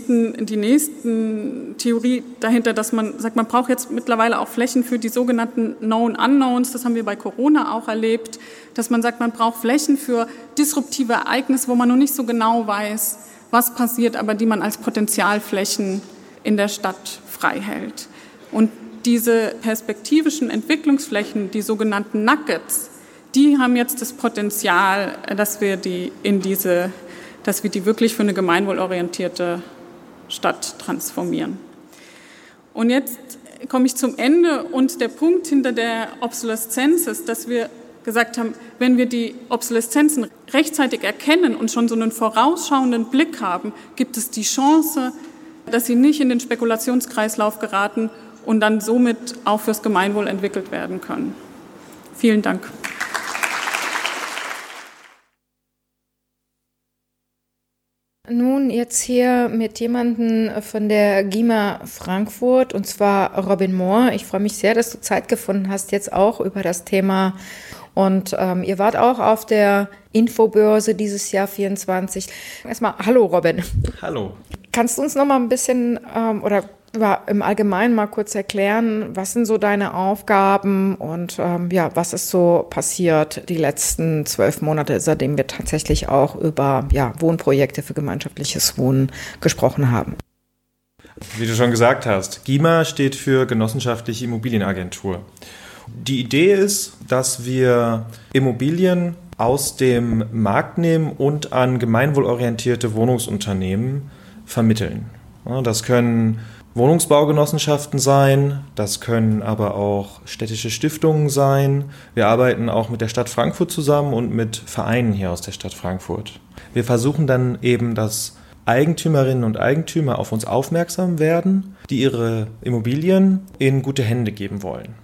nächsten Theorie dahinter, dass man sagt, man braucht jetzt mittlerweile auch Flächen für die sogenannten Known Unknowns. Das haben wir bei Corona auch erlebt, dass man sagt, man braucht Flächen für disruptive Ereignisse, wo man noch nicht so genau weiß, was passiert, aber die man als Potenzialflächen in der Stadt frei hält. Und diese perspektivischen Entwicklungsflächen, die sogenannten Nuggets, die haben jetzt das Potenzial, dass wir die wirklich für eine gemeinwohlorientierte Stadt transformieren. Und jetzt komme ich zum Ende und der Punkt hinter der Obsoleszenz ist, dass wir gesagt haben, wenn wir die Obsoleszenzen rechtzeitig erkennen und schon so einen vorausschauenden Blick haben, gibt es die Chance, dass sie nicht in den Spekulationskreislauf geraten und dann somit auch fürs Gemeinwohl entwickelt werden können. Vielen Dank. Nun jetzt hier mit jemandem von der GIMA Frankfurt, und zwar Robin Mohr. Ich freue mich sehr, dass du Zeit gefunden hast, jetzt auch über das Thema. Und ihr wart auch auf der Infobörse dieses Jahr 24. Erstmal, hallo Robin. Hallo. Kannst du uns noch mal ein bisschen oder im Allgemeinen mal kurz erklären, was sind so deine Aufgaben und was ist so passiert die letzten 12 Monate, seitdem wir tatsächlich auch über Wohnprojekte für gemeinschaftliches Wohnen gesprochen haben? Wie du schon gesagt hast, GIMA steht für Genossenschaftliche Immobilienagentur. Die Idee ist, dass wir Immobilien aus dem Markt nehmen und an gemeinwohlorientierte Wohnungsunternehmen vermitteln. Das können Wohnungsbaugenossenschaften sein, das können aber auch städtische Stiftungen sein. Wir arbeiten auch mit der Stadt Frankfurt zusammen und mit Vereinen hier aus der Stadt Frankfurt. Wir versuchen dann eben, dass Eigentümerinnen und Eigentümer auf uns aufmerksam werden, die ihre Immobilien in gute Hände geben wollen.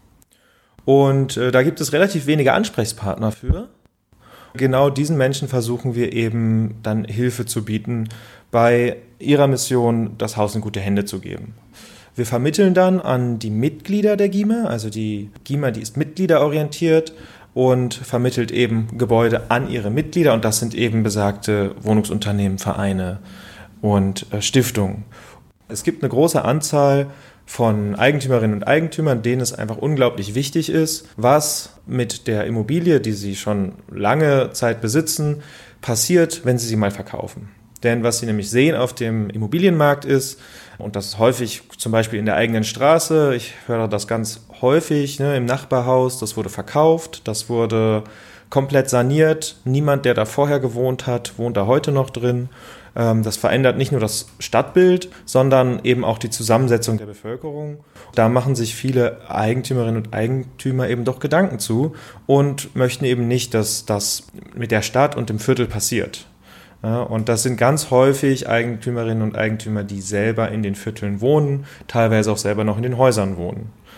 Und da gibt es relativ wenige Ansprechpartner für. Genau diesen Menschen versuchen wir eben dann Hilfe zu bieten, bei ihrer Mission das Haus in gute Hände zu geben. Wir vermitteln dann an die Mitglieder der GIMA, also die GIMA, die ist mitgliederorientiert und vermittelt eben Gebäude an ihre Mitglieder und das sind eben besagte Wohnungsunternehmen, Vereine und Stiftungen. Es gibt eine große Anzahl von Eigentümerinnen und Eigentümern, denen es einfach unglaublich wichtig ist, was mit der Immobilie, die sie schon lange Zeit besitzen, passiert, wenn sie sie mal verkaufen. Denn was sie nämlich sehen auf dem Immobilienmarkt ist, und das ist häufig zum Beispiel in der eigenen Straße, ich höre das ganz häufig, im Nachbarhaus, das wurde verkauft, das wurde komplett saniert, niemand, der da vorher gewohnt hat, wohnt da heute noch drin. Das verändert nicht nur das Stadtbild, sondern eben auch die Zusammensetzung der Bevölkerung. Da machen sich viele Eigentümerinnen und Eigentümer eben doch Gedanken zu und möchten eben nicht, dass das mit der Stadt und dem Viertel passiert. Ja, und das sind ganz häufig Eigentümerinnen und Eigentümer, die selber in den Vierteln wohnen, teilweise auch selber noch in den Häusern wohnen.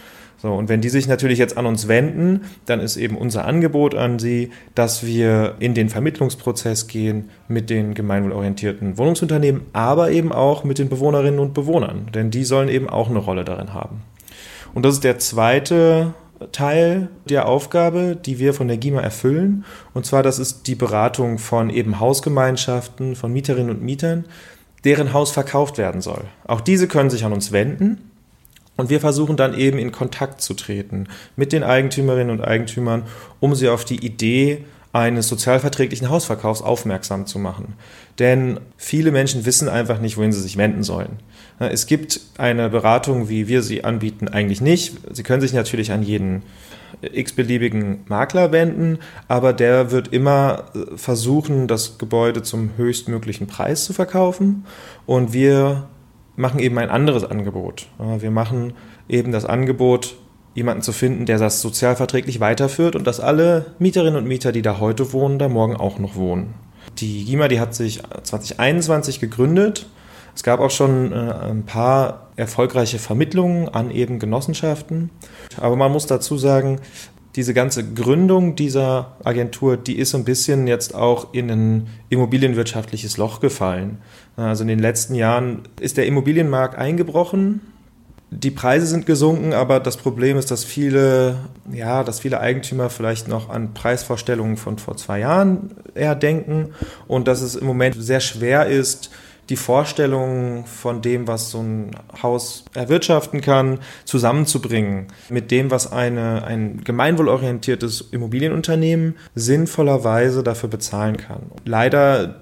So, und wenn die sich natürlich jetzt an uns wenden, dann ist eben unser Angebot an sie, dass wir in den Vermittlungsprozess gehen mit den gemeinwohlorientierten Wohnungsunternehmen, aber eben auch mit den Bewohnerinnen und Bewohnern, denn die sollen eben auch eine Rolle darin haben. Und das ist der zweite Teil der Aufgabe, die wir von der GIMA erfüllen. Und zwar, das ist die Beratung von eben Hausgemeinschaften, von Mieterinnen und Mietern, deren Haus verkauft werden soll. Auch diese können sich an uns wenden. Und wir versuchen dann eben in Kontakt zu treten mit den Eigentümerinnen und Eigentümern, um sie auf die Idee eines sozialverträglichen Hausverkaufs aufmerksam zu machen. Denn viele Menschen wissen einfach nicht, wohin sie sich wenden sollen. Es gibt eine Beratung, wie wir sie anbieten, eigentlich nicht. Sie können sich natürlich an jeden x-beliebigen Makler wenden, aber der wird immer versuchen, das Gebäude zum höchstmöglichen Preis zu verkaufen. Und wir machen eben ein anderes Angebot. Wir machen eben das Angebot, jemanden zu finden, der das sozialverträglich weiterführt und dass alle Mieterinnen und Mieter, die da heute wohnen, da morgen auch noch wohnen. Die GIMA, die hat sich 2021 gegründet. Es gab auch schon ein paar erfolgreiche Vermittlungen an eben Genossenschaften. Aber man muss dazu sagen, diese ganze Gründung dieser Agentur, die ist so ein bisschen jetzt auch in ein immobilienwirtschaftliches Loch gefallen. Also in den letzten Jahren ist der Immobilienmarkt eingebrochen. Die Preise sind gesunken, aber das Problem ist, dass viele Eigentümer vielleicht noch an Preisvorstellungen von vor 2 Jahren eher denken und dass es im Moment sehr schwer ist, die Vorstellungen von dem, was so ein Haus erwirtschaften kann, zusammenzubringen mit dem, was ein gemeinwohlorientiertes Immobilienunternehmen sinnvollerweise dafür bezahlen kann. Leider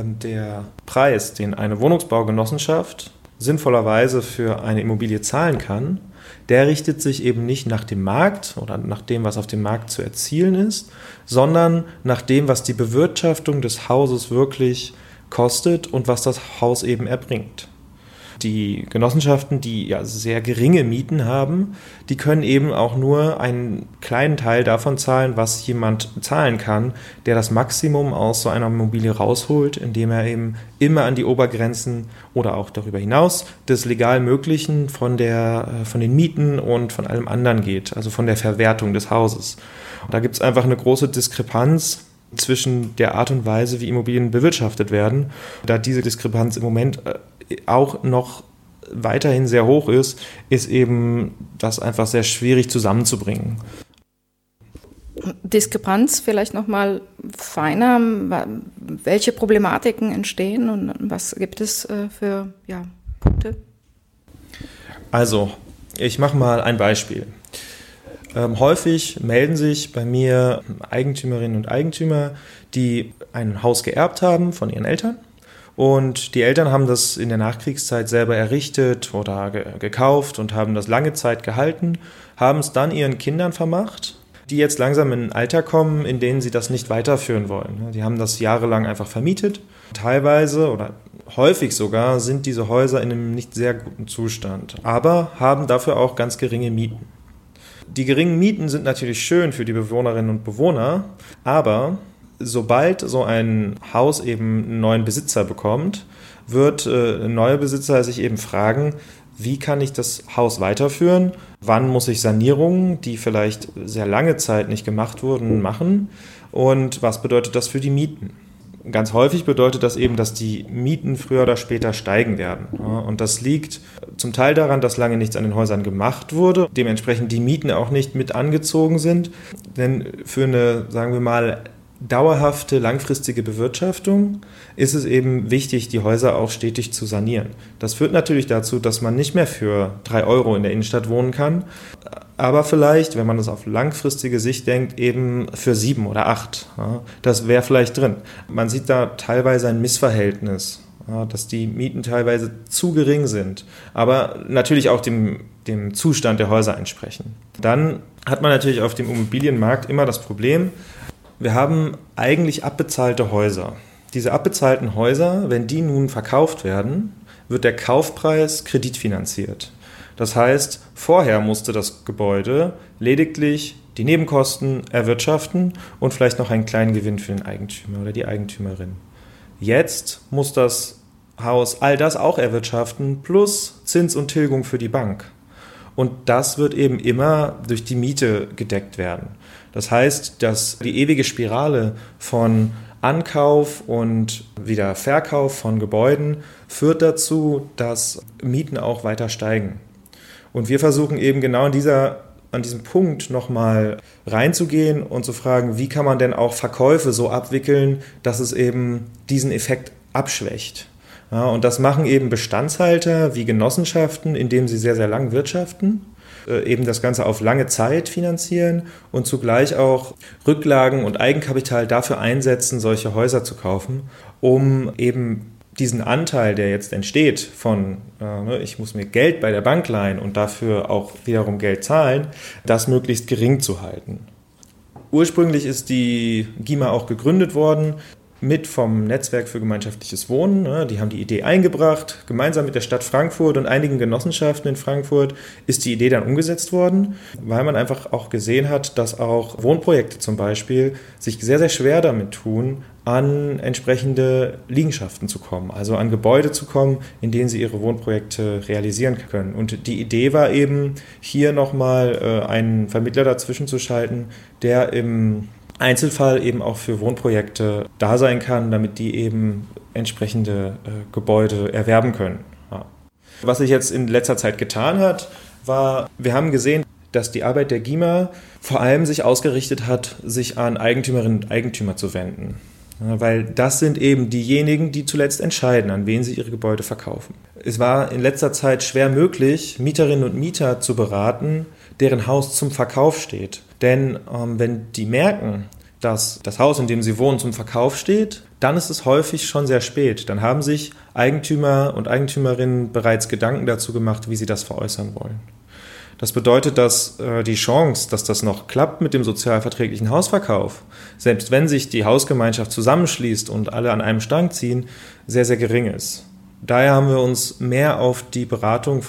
der Preis, den eine Wohnungsbaugenossenschaft sinnvollerweise für eine Immobilie zahlen kann, der richtet sich eben nicht nach dem Markt oder nach dem, was auf dem Markt zu erzielen ist, sondern nach dem, was die Bewirtschaftung des Hauses wirklich kostet und was das Haus eben erbringt. Die Genossenschaften, die ja sehr geringe Mieten haben, die können eben auch nur einen kleinen Teil davon zahlen, was jemand zahlen kann, der das Maximum aus so einer Immobilie rausholt, indem er eben immer an die Obergrenzen oder auch darüber hinaus des legal Möglichen von den Mieten und von allem anderen geht, also von der Verwertung des Hauses. Und da gibt es einfach eine große Diskrepanz zwischen der Art und Weise, wie Immobilien bewirtschaftet werden. Da diese Diskrepanz im Moment auch noch weiterhin sehr hoch ist eben das einfach sehr schwierig zusammenzubringen. Diskrepanz vielleicht nochmal feiner. Welche Problematiken entstehen und was gibt es für Punkte? Also, ich mache mal ein Beispiel. Häufig melden sich bei mir Eigentümerinnen und Eigentümer, die ein Haus geerbt haben von ihren Eltern. Und die Eltern haben das in der Nachkriegszeit selber errichtet oder gekauft und haben das lange Zeit gehalten, haben es dann ihren Kindern vermacht, die jetzt langsam in ein Alter kommen, in denen sie das nicht weiterführen wollen. Die haben das jahrelang einfach vermietet. Teilweise oder häufig sogar sind diese Häuser in einem nicht sehr guten Zustand, aber haben dafür auch ganz geringe Mieten. Die geringen Mieten sind natürlich schön für die Bewohnerinnen und Bewohner, aber sobald so ein Haus eben einen neuen Besitzer bekommt, wird ein neuer Besitzer sich eben fragen, wie kann ich das Haus weiterführen? Wann muss ich Sanierungen, die vielleicht sehr lange Zeit nicht gemacht wurden, machen? Und was bedeutet das für die Mieten? Ganz häufig bedeutet das eben, dass die Mieten früher oder später steigen werden. Und das liegt zum Teil daran, dass lange nichts an den Häusern gemacht wurde, dementsprechend die Mieten auch nicht mit angezogen sind. Denn für eine, sagen wir mal, dauerhafte, langfristige Bewirtschaftung ist es eben wichtig, die Häuser auch stetig zu sanieren. Das führt natürlich dazu, dass man nicht mehr für 3 € in der Innenstadt wohnen kann, aber vielleicht, wenn man das auf langfristige Sicht denkt, eben für 7 oder 8. Ja, das wäre vielleicht drin. Man sieht da teilweise ein Missverhältnis, ja, dass die Mieten teilweise zu gering sind, aber natürlich auch dem Zustand der Häuser entsprechen. Dann hat man natürlich auf dem Immobilienmarkt immer das Problem, wir haben eigentlich abbezahlte Häuser. Diese abbezahlten Häuser, wenn die nun verkauft werden, wird der Kaufpreis kreditfinanziert. Das heißt, vorher musste das Gebäude lediglich die Nebenkosten erwirtschaften und vielleicht noch einen kleinen Gewinn für den Eigentümer oder die Eigentümerin. Jetzt muss das Haus all das auch erwirtschaften plus Zins und Tilgung für die Bank. und das wird eben immer durch die Miete gedeckt werden. Das heißt, dass die ewige Spirale von Ankauf und wieder Verkauf von Gebäuden führt dazu, dass Mieten auch weiter steigen. Und wir versuchen eben genau an diesem Punkt nochmal reinzugehen und zu fragen, wie kann man denn auch Verkäufe so abwickeln, dass es eben diesen Effekt abschwächt. Ja, und das machen eben Bestandshalter wie Genossenschaften, indem sie sehr, sehr lang wirtschaften, eben das Ganze auf lange Zeit finanzieren und zugleich auch Rücklagen und Eigenkapital dafür einsetzen, solche Häuser zu kaufen, um eben diesen Anteil, der jetzt entsteht von, ich muss mir Geld bei der Bank leihen und dafür auch wiederum Geld zahlen, das möglichst gering zu halten. Ursprünglich ist die GIMA auch gegründet worden, mit vom Netzwerk für gemeinschaftliches Wohnen. Die haben die Idee eingebracht. Gemeinsam mit der Stadt Frankfurt und einigen Genossenschaften in Frankfurt ist die Idee dann umgesetzt worden, weil man einfach auch gesehen hat, dass auch Wohnprojekte zum Beispiel sich sehr, sehr schwer damit tun, an entsprechende Liegenschaften zu kommen, also an Gebäude zu kommen, in denen sie ihre Wohnprojekte realisieren können. Und die Idee war eben, hier nochmal einen Vermittler dazwischen zu schalten, der im Einzelfall eben auch für Wohnprojekte da sein kann, damit die eben entsprechende Gebäude erwerben können. Ja. Was sich jetzt in letzter Zeit getan hat, war, wir haben gesehen, dass die Arbeit der GIMA vor allem sich ausgerichtet hat, sich an Eigentümerinnen und Eigentümer zu wenden. Ja, weil das sind eben diejenigen, die zuletzt entscheiden, an wen sie ihre Gebäude verkaufen. Es war in letzter Zeit schwer möglich, Mieterinnen und Mieter zu beraten, deren Haus zum Verkauf steht. Denn wenn die merken, dass das Haus, in dem sie wohnen, zum Verkauf steht, dann ist es häufig schon sehr spät. Dann haben sich Eigentümer und Eigentümerinnen bereits Gedanken dazu gemacht, wie sie das veräußern wollen. Das bedeutet, dass die Chance, dass das noch klappt mit dem sozialverträglichen Hausverkauf, selbst wenn sich die Hausgemeinschaft zusammenschließt und alle an einem Strang ziehen, sehr, sehr gering ist. Daher haben wir uns mehr auf die Beratung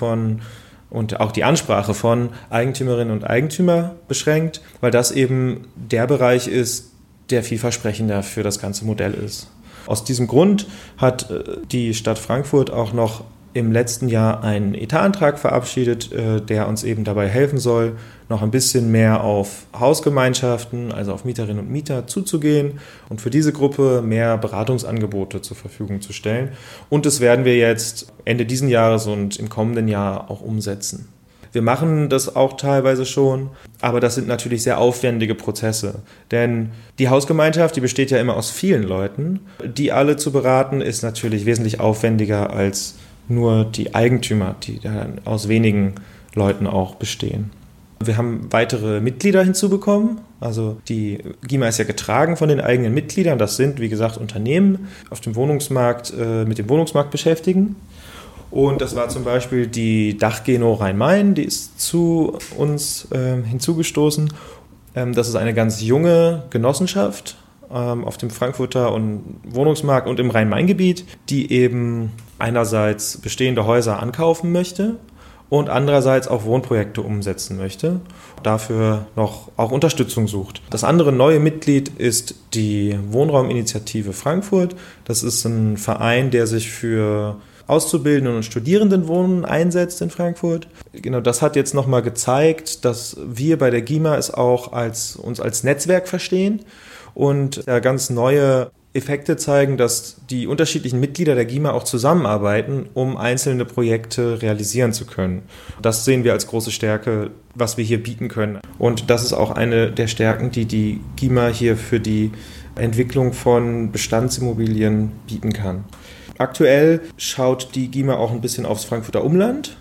und auch die Ansprache von Eigentümerinnen und Eigentümern beschränkt, weil das eben der Bereich ist, der vielversprechender für das ganze Modell ist. Aus diesem Grund hat die Stadt Frankfurt auch noch im letzten Jahr einen Etatantrag verabschiedet, der uns eben dabei helfen soll, noch ein bisschen mehr auf Hausgemeinschaften, also auf Mieterinnen und Mieter zuzugehen und für diese Gruppe mehr Beratungsangebote zur Verfügung zu stellen. Und das werden wir jetzt Ende diesen Jahres und im kommenden Jahr auch umsetzen. Wir machen das auch teilweise schon, aber das sind natürlich sehr aufwendige Prozesse. Denn die Hausgemeinschaft, die besteht ja immer aus vielen Leuten. Die alle zu beraten, ist natürlich wesentlich aufwendiger als nur die Eigentümer, die dann aus wenigen Leuten auch bestehen. Wir haben weitere Mitglieder hinzubekommen. Also die GIMA ist ja getragen von den eigenen Mitgliedern. Das sind, wie gesagt, Unternehmen auf dem Wohnungsmarkt, mit dem Wohnungsmarkt beschäftigen. Und das war zum Beispiel die Dachgeno Rhein-Main, die ist zu uns hinzugestoßen. Das ist eine ganz junge Genossenschaft auf dem Frankfurter und Wohnungsmarkt und im Rhein-Main-Gebiet, die eben einerseits bestehende Häuser ankaufen möchte und andererseits auch Wohnprojekte umsetzen möchte, dafür noch auch Unterstützung sucht. Das andere neue Mitglied ist die Wohnrauminitiative Frankfurt. Das ist ein Verein, der sich für Auszubildenden und Studierendenwohnen einsetzt in Frankfurt. Genau, das hat jetzt nochmal gezeigt, dass wir bei der GIMA es auch uns als Netzwerk verstehen und ganz neue Effekte zeigen, dass die unterschiedlichen Mitglieder der GIMA auch zusammenarbeiten, um einzelne Projekte realisieren zu können. Das sehen wir als große Stärke, was wir hier bieten können. Und das ist auch eine der Stärken, die die GIMA hier für die Entwicklung von Bestandsimmobilien bieten kann. Aktuell schaut die GIMA auch ein bisschen aufs Frankfurter Umland,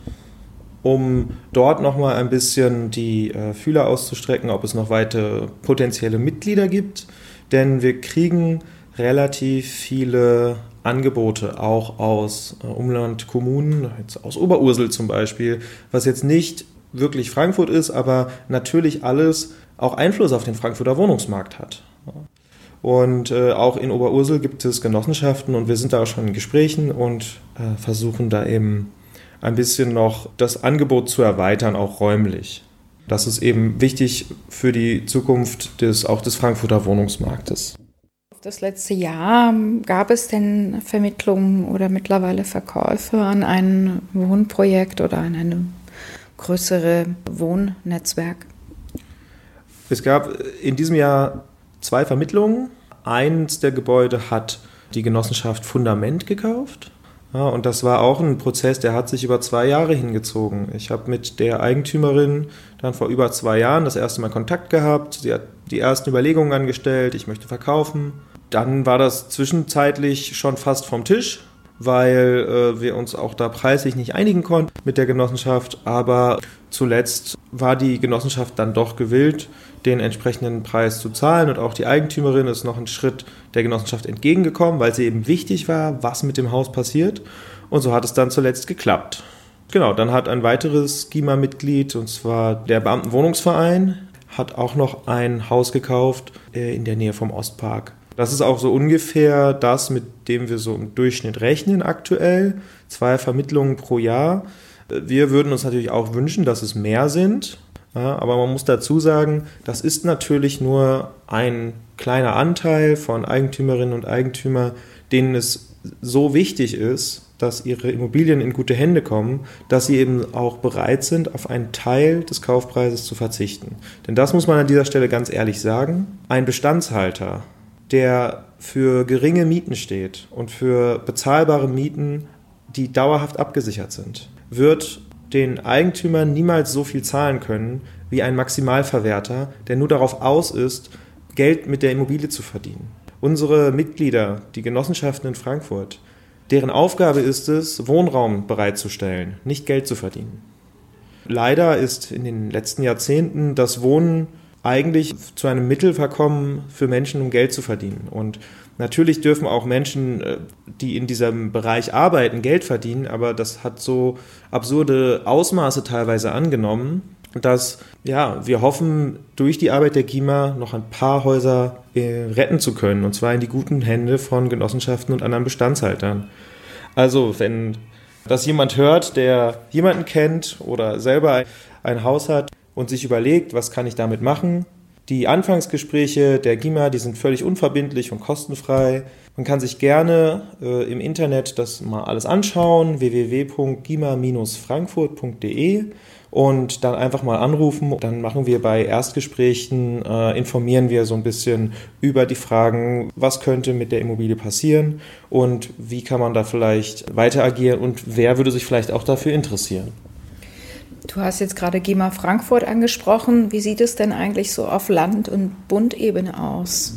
um dort nochmal ein bisschen die Fühler auszustrecken, ob es noch weitere potenzielle Mitglieder gibt. Denn wir kriegen relativ viele Angebote auch aus Umlandkommunen, jetzt aus Oberursel zum Beispiel, was jetzt nicht wirklich Frankfurt ist, aber natürlich alles auch Einfluss auf den Frankfurter Wohnungsmarkt hat. Und auch in Oberursel gibt es Genossenschaften und wir sind da auch schon in Gesprächen und versuchen da eben ein bisschen noch das Angebot zu erweitern, auch räumlich. Das ist eben wichtig für die Zukunft des Frankfurter Wohnungsmarktes. Das letzte Jahr gab es denn Vermittlungen oder mittlerweile Verkäufe an ein Wohnprojekt oder an eine größere Wohnnetzwerk? Es gab in diesem Jahr 2 Vermittlungen. Eins der Gebäude hat die Genossenschaft Fundament gekauft. Ja, und das war auch ein Prozess, der hat sich über 2 Jahre hingezogen. Ich habe mit der Eigentümerin dann vor über 2 Jahren das erste Mal Kontakt gehabt. Sie hat die ersten Überlegungen angestellt, ich möchte verkaufen. Dann war das zwischenzeitlich schon fast vom Tisch, weil wir uns auch da preislich nicht einigen konnten mit der Genossenschaft. Aber zuletzt war die Genossenschaft dann doch gewillt, den entsprechenden Preis zu zahlen. Und auch die Eigentümerin ist noch einen Schritt der Genossenschaft entgegengekommen, weil sie eben wichtig war, was mit dem Haus passiert. Und so hat es dann zuletzt geklappt. Genau, dann hat ein weiteres GIMA-Mitglied, und zwar der Beamtenwohnungsverein, hat auch noch ein Haus gekauft in der Nähe vom Ostpark. Das ist auch so ungefähr das, mit dem wir so im Durchschnitt rechnen aktuell. 2 Vermittlungen pro Jahr. Wir würden uns natürlich auch wünschen, dass es mehr sind. Ja, aber man muss dazu sagen, das ist natürlich nur ein kleiner Anteil von Eigentümerinnen und Eigentümern, denen es so wichtig ist, dass ihre Immobilien in gute Hände kommen, dass sie eben auch bereit sind, auf einen Teil des Kaufpreises zu verzichten. Denn das muss man an dieser Stelle ganz ehrlich sagen. Ein Bestandshalter, der für geringe Mieten steht und für bezahlbare Mieten, die dauerhaft abgesichert sind, wird den Eigentümern niemals so viel zahlen können wie ein Maximalverwerter, der nur darauf aus ist, Geld mit der Immobilie zu verdienen. Unsere Mitglieder, die Genossenschaften in Frankfurt, deren Aufgabe ist es, Wohnraum bereitzustellen, nicht Geld zu verdienen. Leider ist in den letzten Jahrzehnten das Wohnen eigentlich zu einem Mittel verkommen für Menschen, um Geld zu verdienen. Und natürlich dürfen auch Menschen, die in diesem Bereich arbeiten, Geld verdienen, aber das hat so absurde Ausmaße teilweise angenommen, dass wir hoffen, durch die Arbeit der GIMA noch ein paar Häuser retten zu können, und zwar in die guten Hände von Genossenschaften und anderen Bestandshaltern. Also wenn das jemand hört, der jemanden kennt oder selber ein Haus hat und sich überlegt, was kann ich damit machen. Die Anfangsgespräche der GIMA, die sind völlig unverbindlich und kostenfrei. Man kann sich gerne im Internet das mal alles anschauen, www.gima-frankfurt.de, und dann einfach mal anrufen. Dann machen wir bei Erstgesprächen, informieren wir so ein bisschen über die Fragen, was könnte mit der Immobilie passieren und wie kann man da vielleicht weiter agieren und wer würde sich vielleicht auch dafür interessieren. Du hast jetzt gerade GIMA Frankfurt angesprochen. Wie sieht es denn eigentlich so auf Land- und Bundebene aus?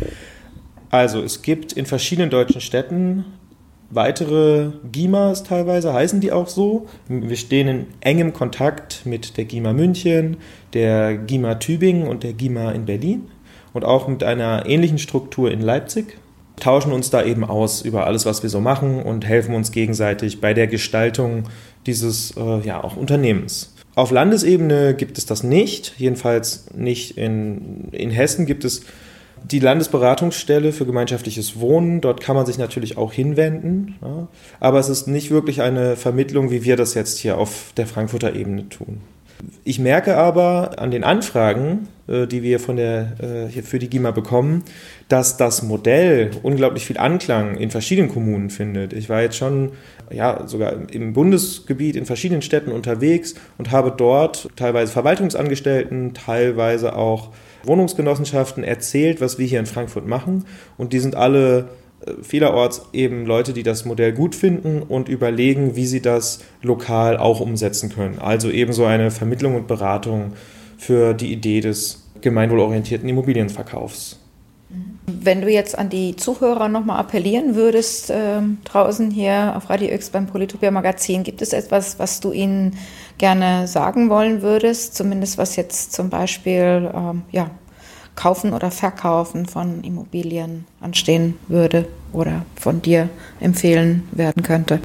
Also es gibt in verschiedenen deutschen Städten weitere GIMAs teilweise, heißen die auch so. Wir stehen in engem Kontakt mit der GIMA München, der GIMA Tübingen und der GIMA in Berlin und auch mit einer ähnlichen Struktur in Leipzig. Tauschen uns da eben aus über alles, was wir so machen und helfen uns gegenseitig bei der Gestaltung dieses auch Unternehmens. Auf Landesebene gibt es das nicht, jedenfalls nicht in Hessen gibt es die Landesberatungsstelle für gemeinschaftliches Wohnen. Dort kann man sich natürlich auch hinwenden, ja, aber es ist nicht wirklich eine Vermittlung, wie wir das jetzt hier auf der Frankfurter Ebene tun. Ich merke aber an den Anfragen, die wir hier für die GIMA bekommen, dass das Modell unglaublich viel Anklang in verschiedenen Kommunen findet. Ich war jetzt schon sogar im Bundesgebiet in verschiedenen Städten unterwegs und habe dort teilweise Verwaltungsangestellten, teilweise auch Wohnungsgenossenschaften erzählt, was wir hier in Frankfurt machen. Und die sind alle vielerorts eben Leute, die das Modell gut finden und überlegen, wie sie das lokal auch umsetzen können. Also eben so eine Vermittlung und Beratung für die Idee des gemeinwohlorientierten Immobilienverkaufs. Wenn du jetzt an die Zuhörer nochmal appellieren würdest, draußen hier auf Radio X beim Polytopia Magazin, gibt es etwas, was du ihnen gerne sagen wollen würdest, zumindest was jetzt zum Beispiel Kaufen oder Verkaufen von Immobilien anstehen würde oder von dir empfehlen werden könnte?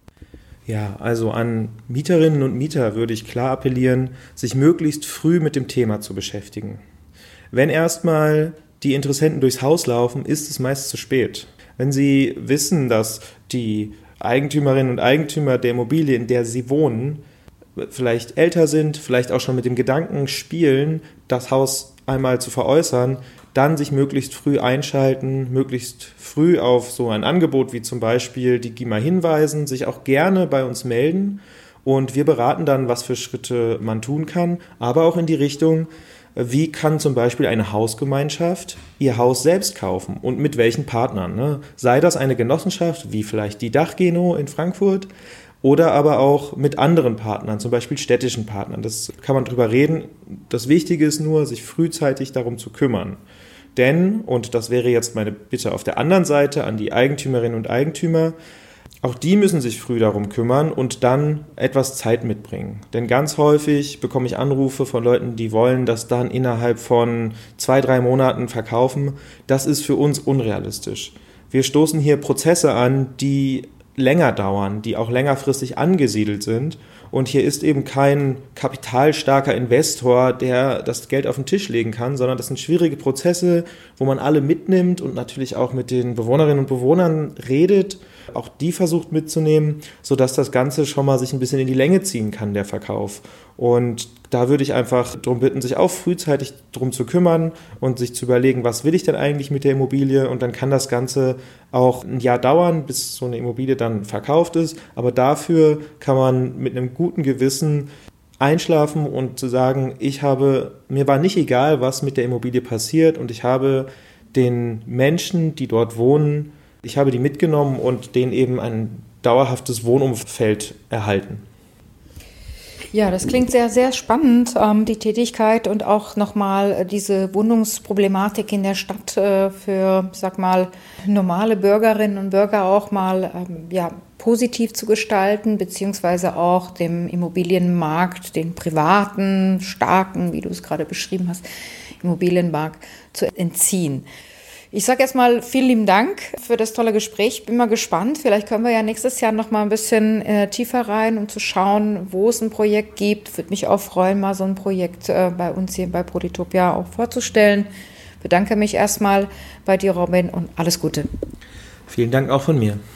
Ja, also an Mieterinnen und Mieter würde ich klar appellieren, sich möglichst früh mit dem Thema zu beschäftigen. Wenn erstmal die Interessenten durchs Haus laufen, ist es meist zu spät. Wenn sie wissen, dass die Eigentümerinnen und Eigentümer der Immobilie, in der sie wohnen, vielleicht älter sind, vielleicht auch schon mit dem Gedanken spielen, das Haus einmal zu veräußern, dann sich möglichst früh einschalten, möglichst früh auf so ein Angebot wie zum Beispiel die GIMA hinweisen, sich auch gerne bei uns melden Und wir beraten dann, was für Schritte man tun kann, aber auch in die Richtung, wie kann zum Beispiel eine Hausgemeinschaft ihr Haus selbst kaufen und mit welchen Partnern, ne? Sei das eine Genossenschaft, wie vielleicht die Dachgeno in Frankfurt, oder aber auch mit anderen Partnern, zum Beispiel städtischen Partnern. Das kann man drüber reden. Das Wichtige ist nur, sich frühzeitig darum zu kümmern. Denn, und das wäre jetzt meine Bitte auf der anderen Seite an die Eigentümerinnen und Eigentümer, auch die müssen sich früh darum kümmern und dann etwas Zeit mitbringen. Denn ganz häufig bekomme ich Anrufe von Leuten, die wollen das dann innerhalb von 2-3 Monaten verkaufen. Das ist für uns unrealistisch. Wir stoßen hier Prozesse an, die länger dauern, die auch längerfristig angesiedelt sind. Und hier ist eben kein kapitalstarker Investor, der das Geld auf den Tisch legen kann, sondern das sind schwierige Prozesse, wo man alle mitnimmt und natürlich auch mit den Bewohnerinnen und Bewohnern redet, auch die versucht mitzunehmen, sodass das Ganze schon mal sich ein bisschen in die Länge ziehen kann, der Verkauf. Und da würde ich einfach darum bitten, sich auch frühzeitig darum zu kümmern und sich zu überlegen, was will ich denn eigentlich mit der Immobilie? Und dann kann das Ganze auch ein Jahr dauern, bis so eine Immobilie dann verkauft ist. Aber dafür kann man mit einem guten Gewissen einschlafen und zu sagen, mir war nicht egal, was mit der Immobilie passiert und ich habe den Menschen, die dort wohnen, ich habe die mitgenommen und denen eben ein dauerhaftes Wohnumfeld erhalten. Ja, das klingt sehr, sehr spannend, die Tätigkeit und auch nochmal diese Wohnungsproblematik in der Stadt für, sag mal, normale Bürgerinnen und Bürger auch mal positiv zu gestalten, beziehungsweise auch dem Immobilienmarkt, den privaten, starken, wie du es gerade beschrieben hast, Immobilienmarkt zu entziehen. Ich sage erstmal vielen lieben Dank für das tolle Gespräch. Bin mal gespannt. Vielleicht können wir ja nächstes Jahr noch mal ein bisschen tiefer rein, um zu schauen, wo es ein Projekt gibt. Würde mich auch freuen, mal so ein Projekt bei uns hier bei Polytopia auch vorzustellen. Bedanke mich erstmal bei dir, Robin, und alles Gute. Vielen Dank auch von mir.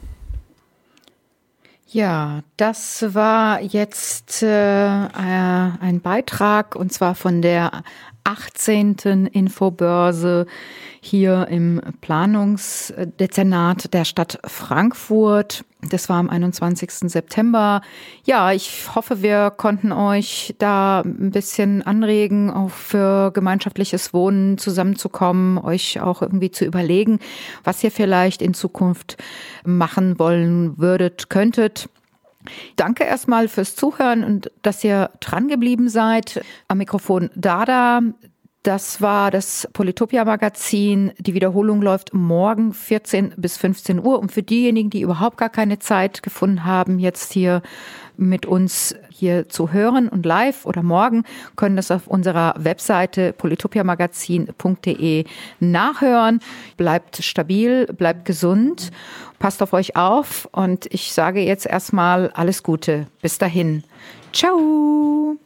Ja, das war jetzt ein Beitrag, und zwar von der 18. Infobörse hier im Planungsdezernat der Stadt Frankfurt. Das war am 21. September. Ja, ich hoffe, wir konnten euch da ein bisschen anregen, auch für gemeinschaftliches Wohnen zusammenzukommen, euch auch irgendwie zu überlegen, was ihr vielleicht in Zukunft machen wollen könntet. Danke erstmal fürs Zuhören und dass ihr dran geblieben seid. Am Mikrofon Dada. Das war das Polytopia-Magazin. Die Wiederholung läuft morgen 14 bis 15 Uhr. Und für diejenigen, die überhaupt gar keine Zeit gefunden haben, jetzt hier mit uns hier zu hören und live oder morgen, können das auf unserer Webseite polytopiamagazin.de nachhören. Bleibt stabil, bleibt gesund, passt auf euch auf und ich sage jetzt erstmal alles Gute. Bis dahin. Ciao!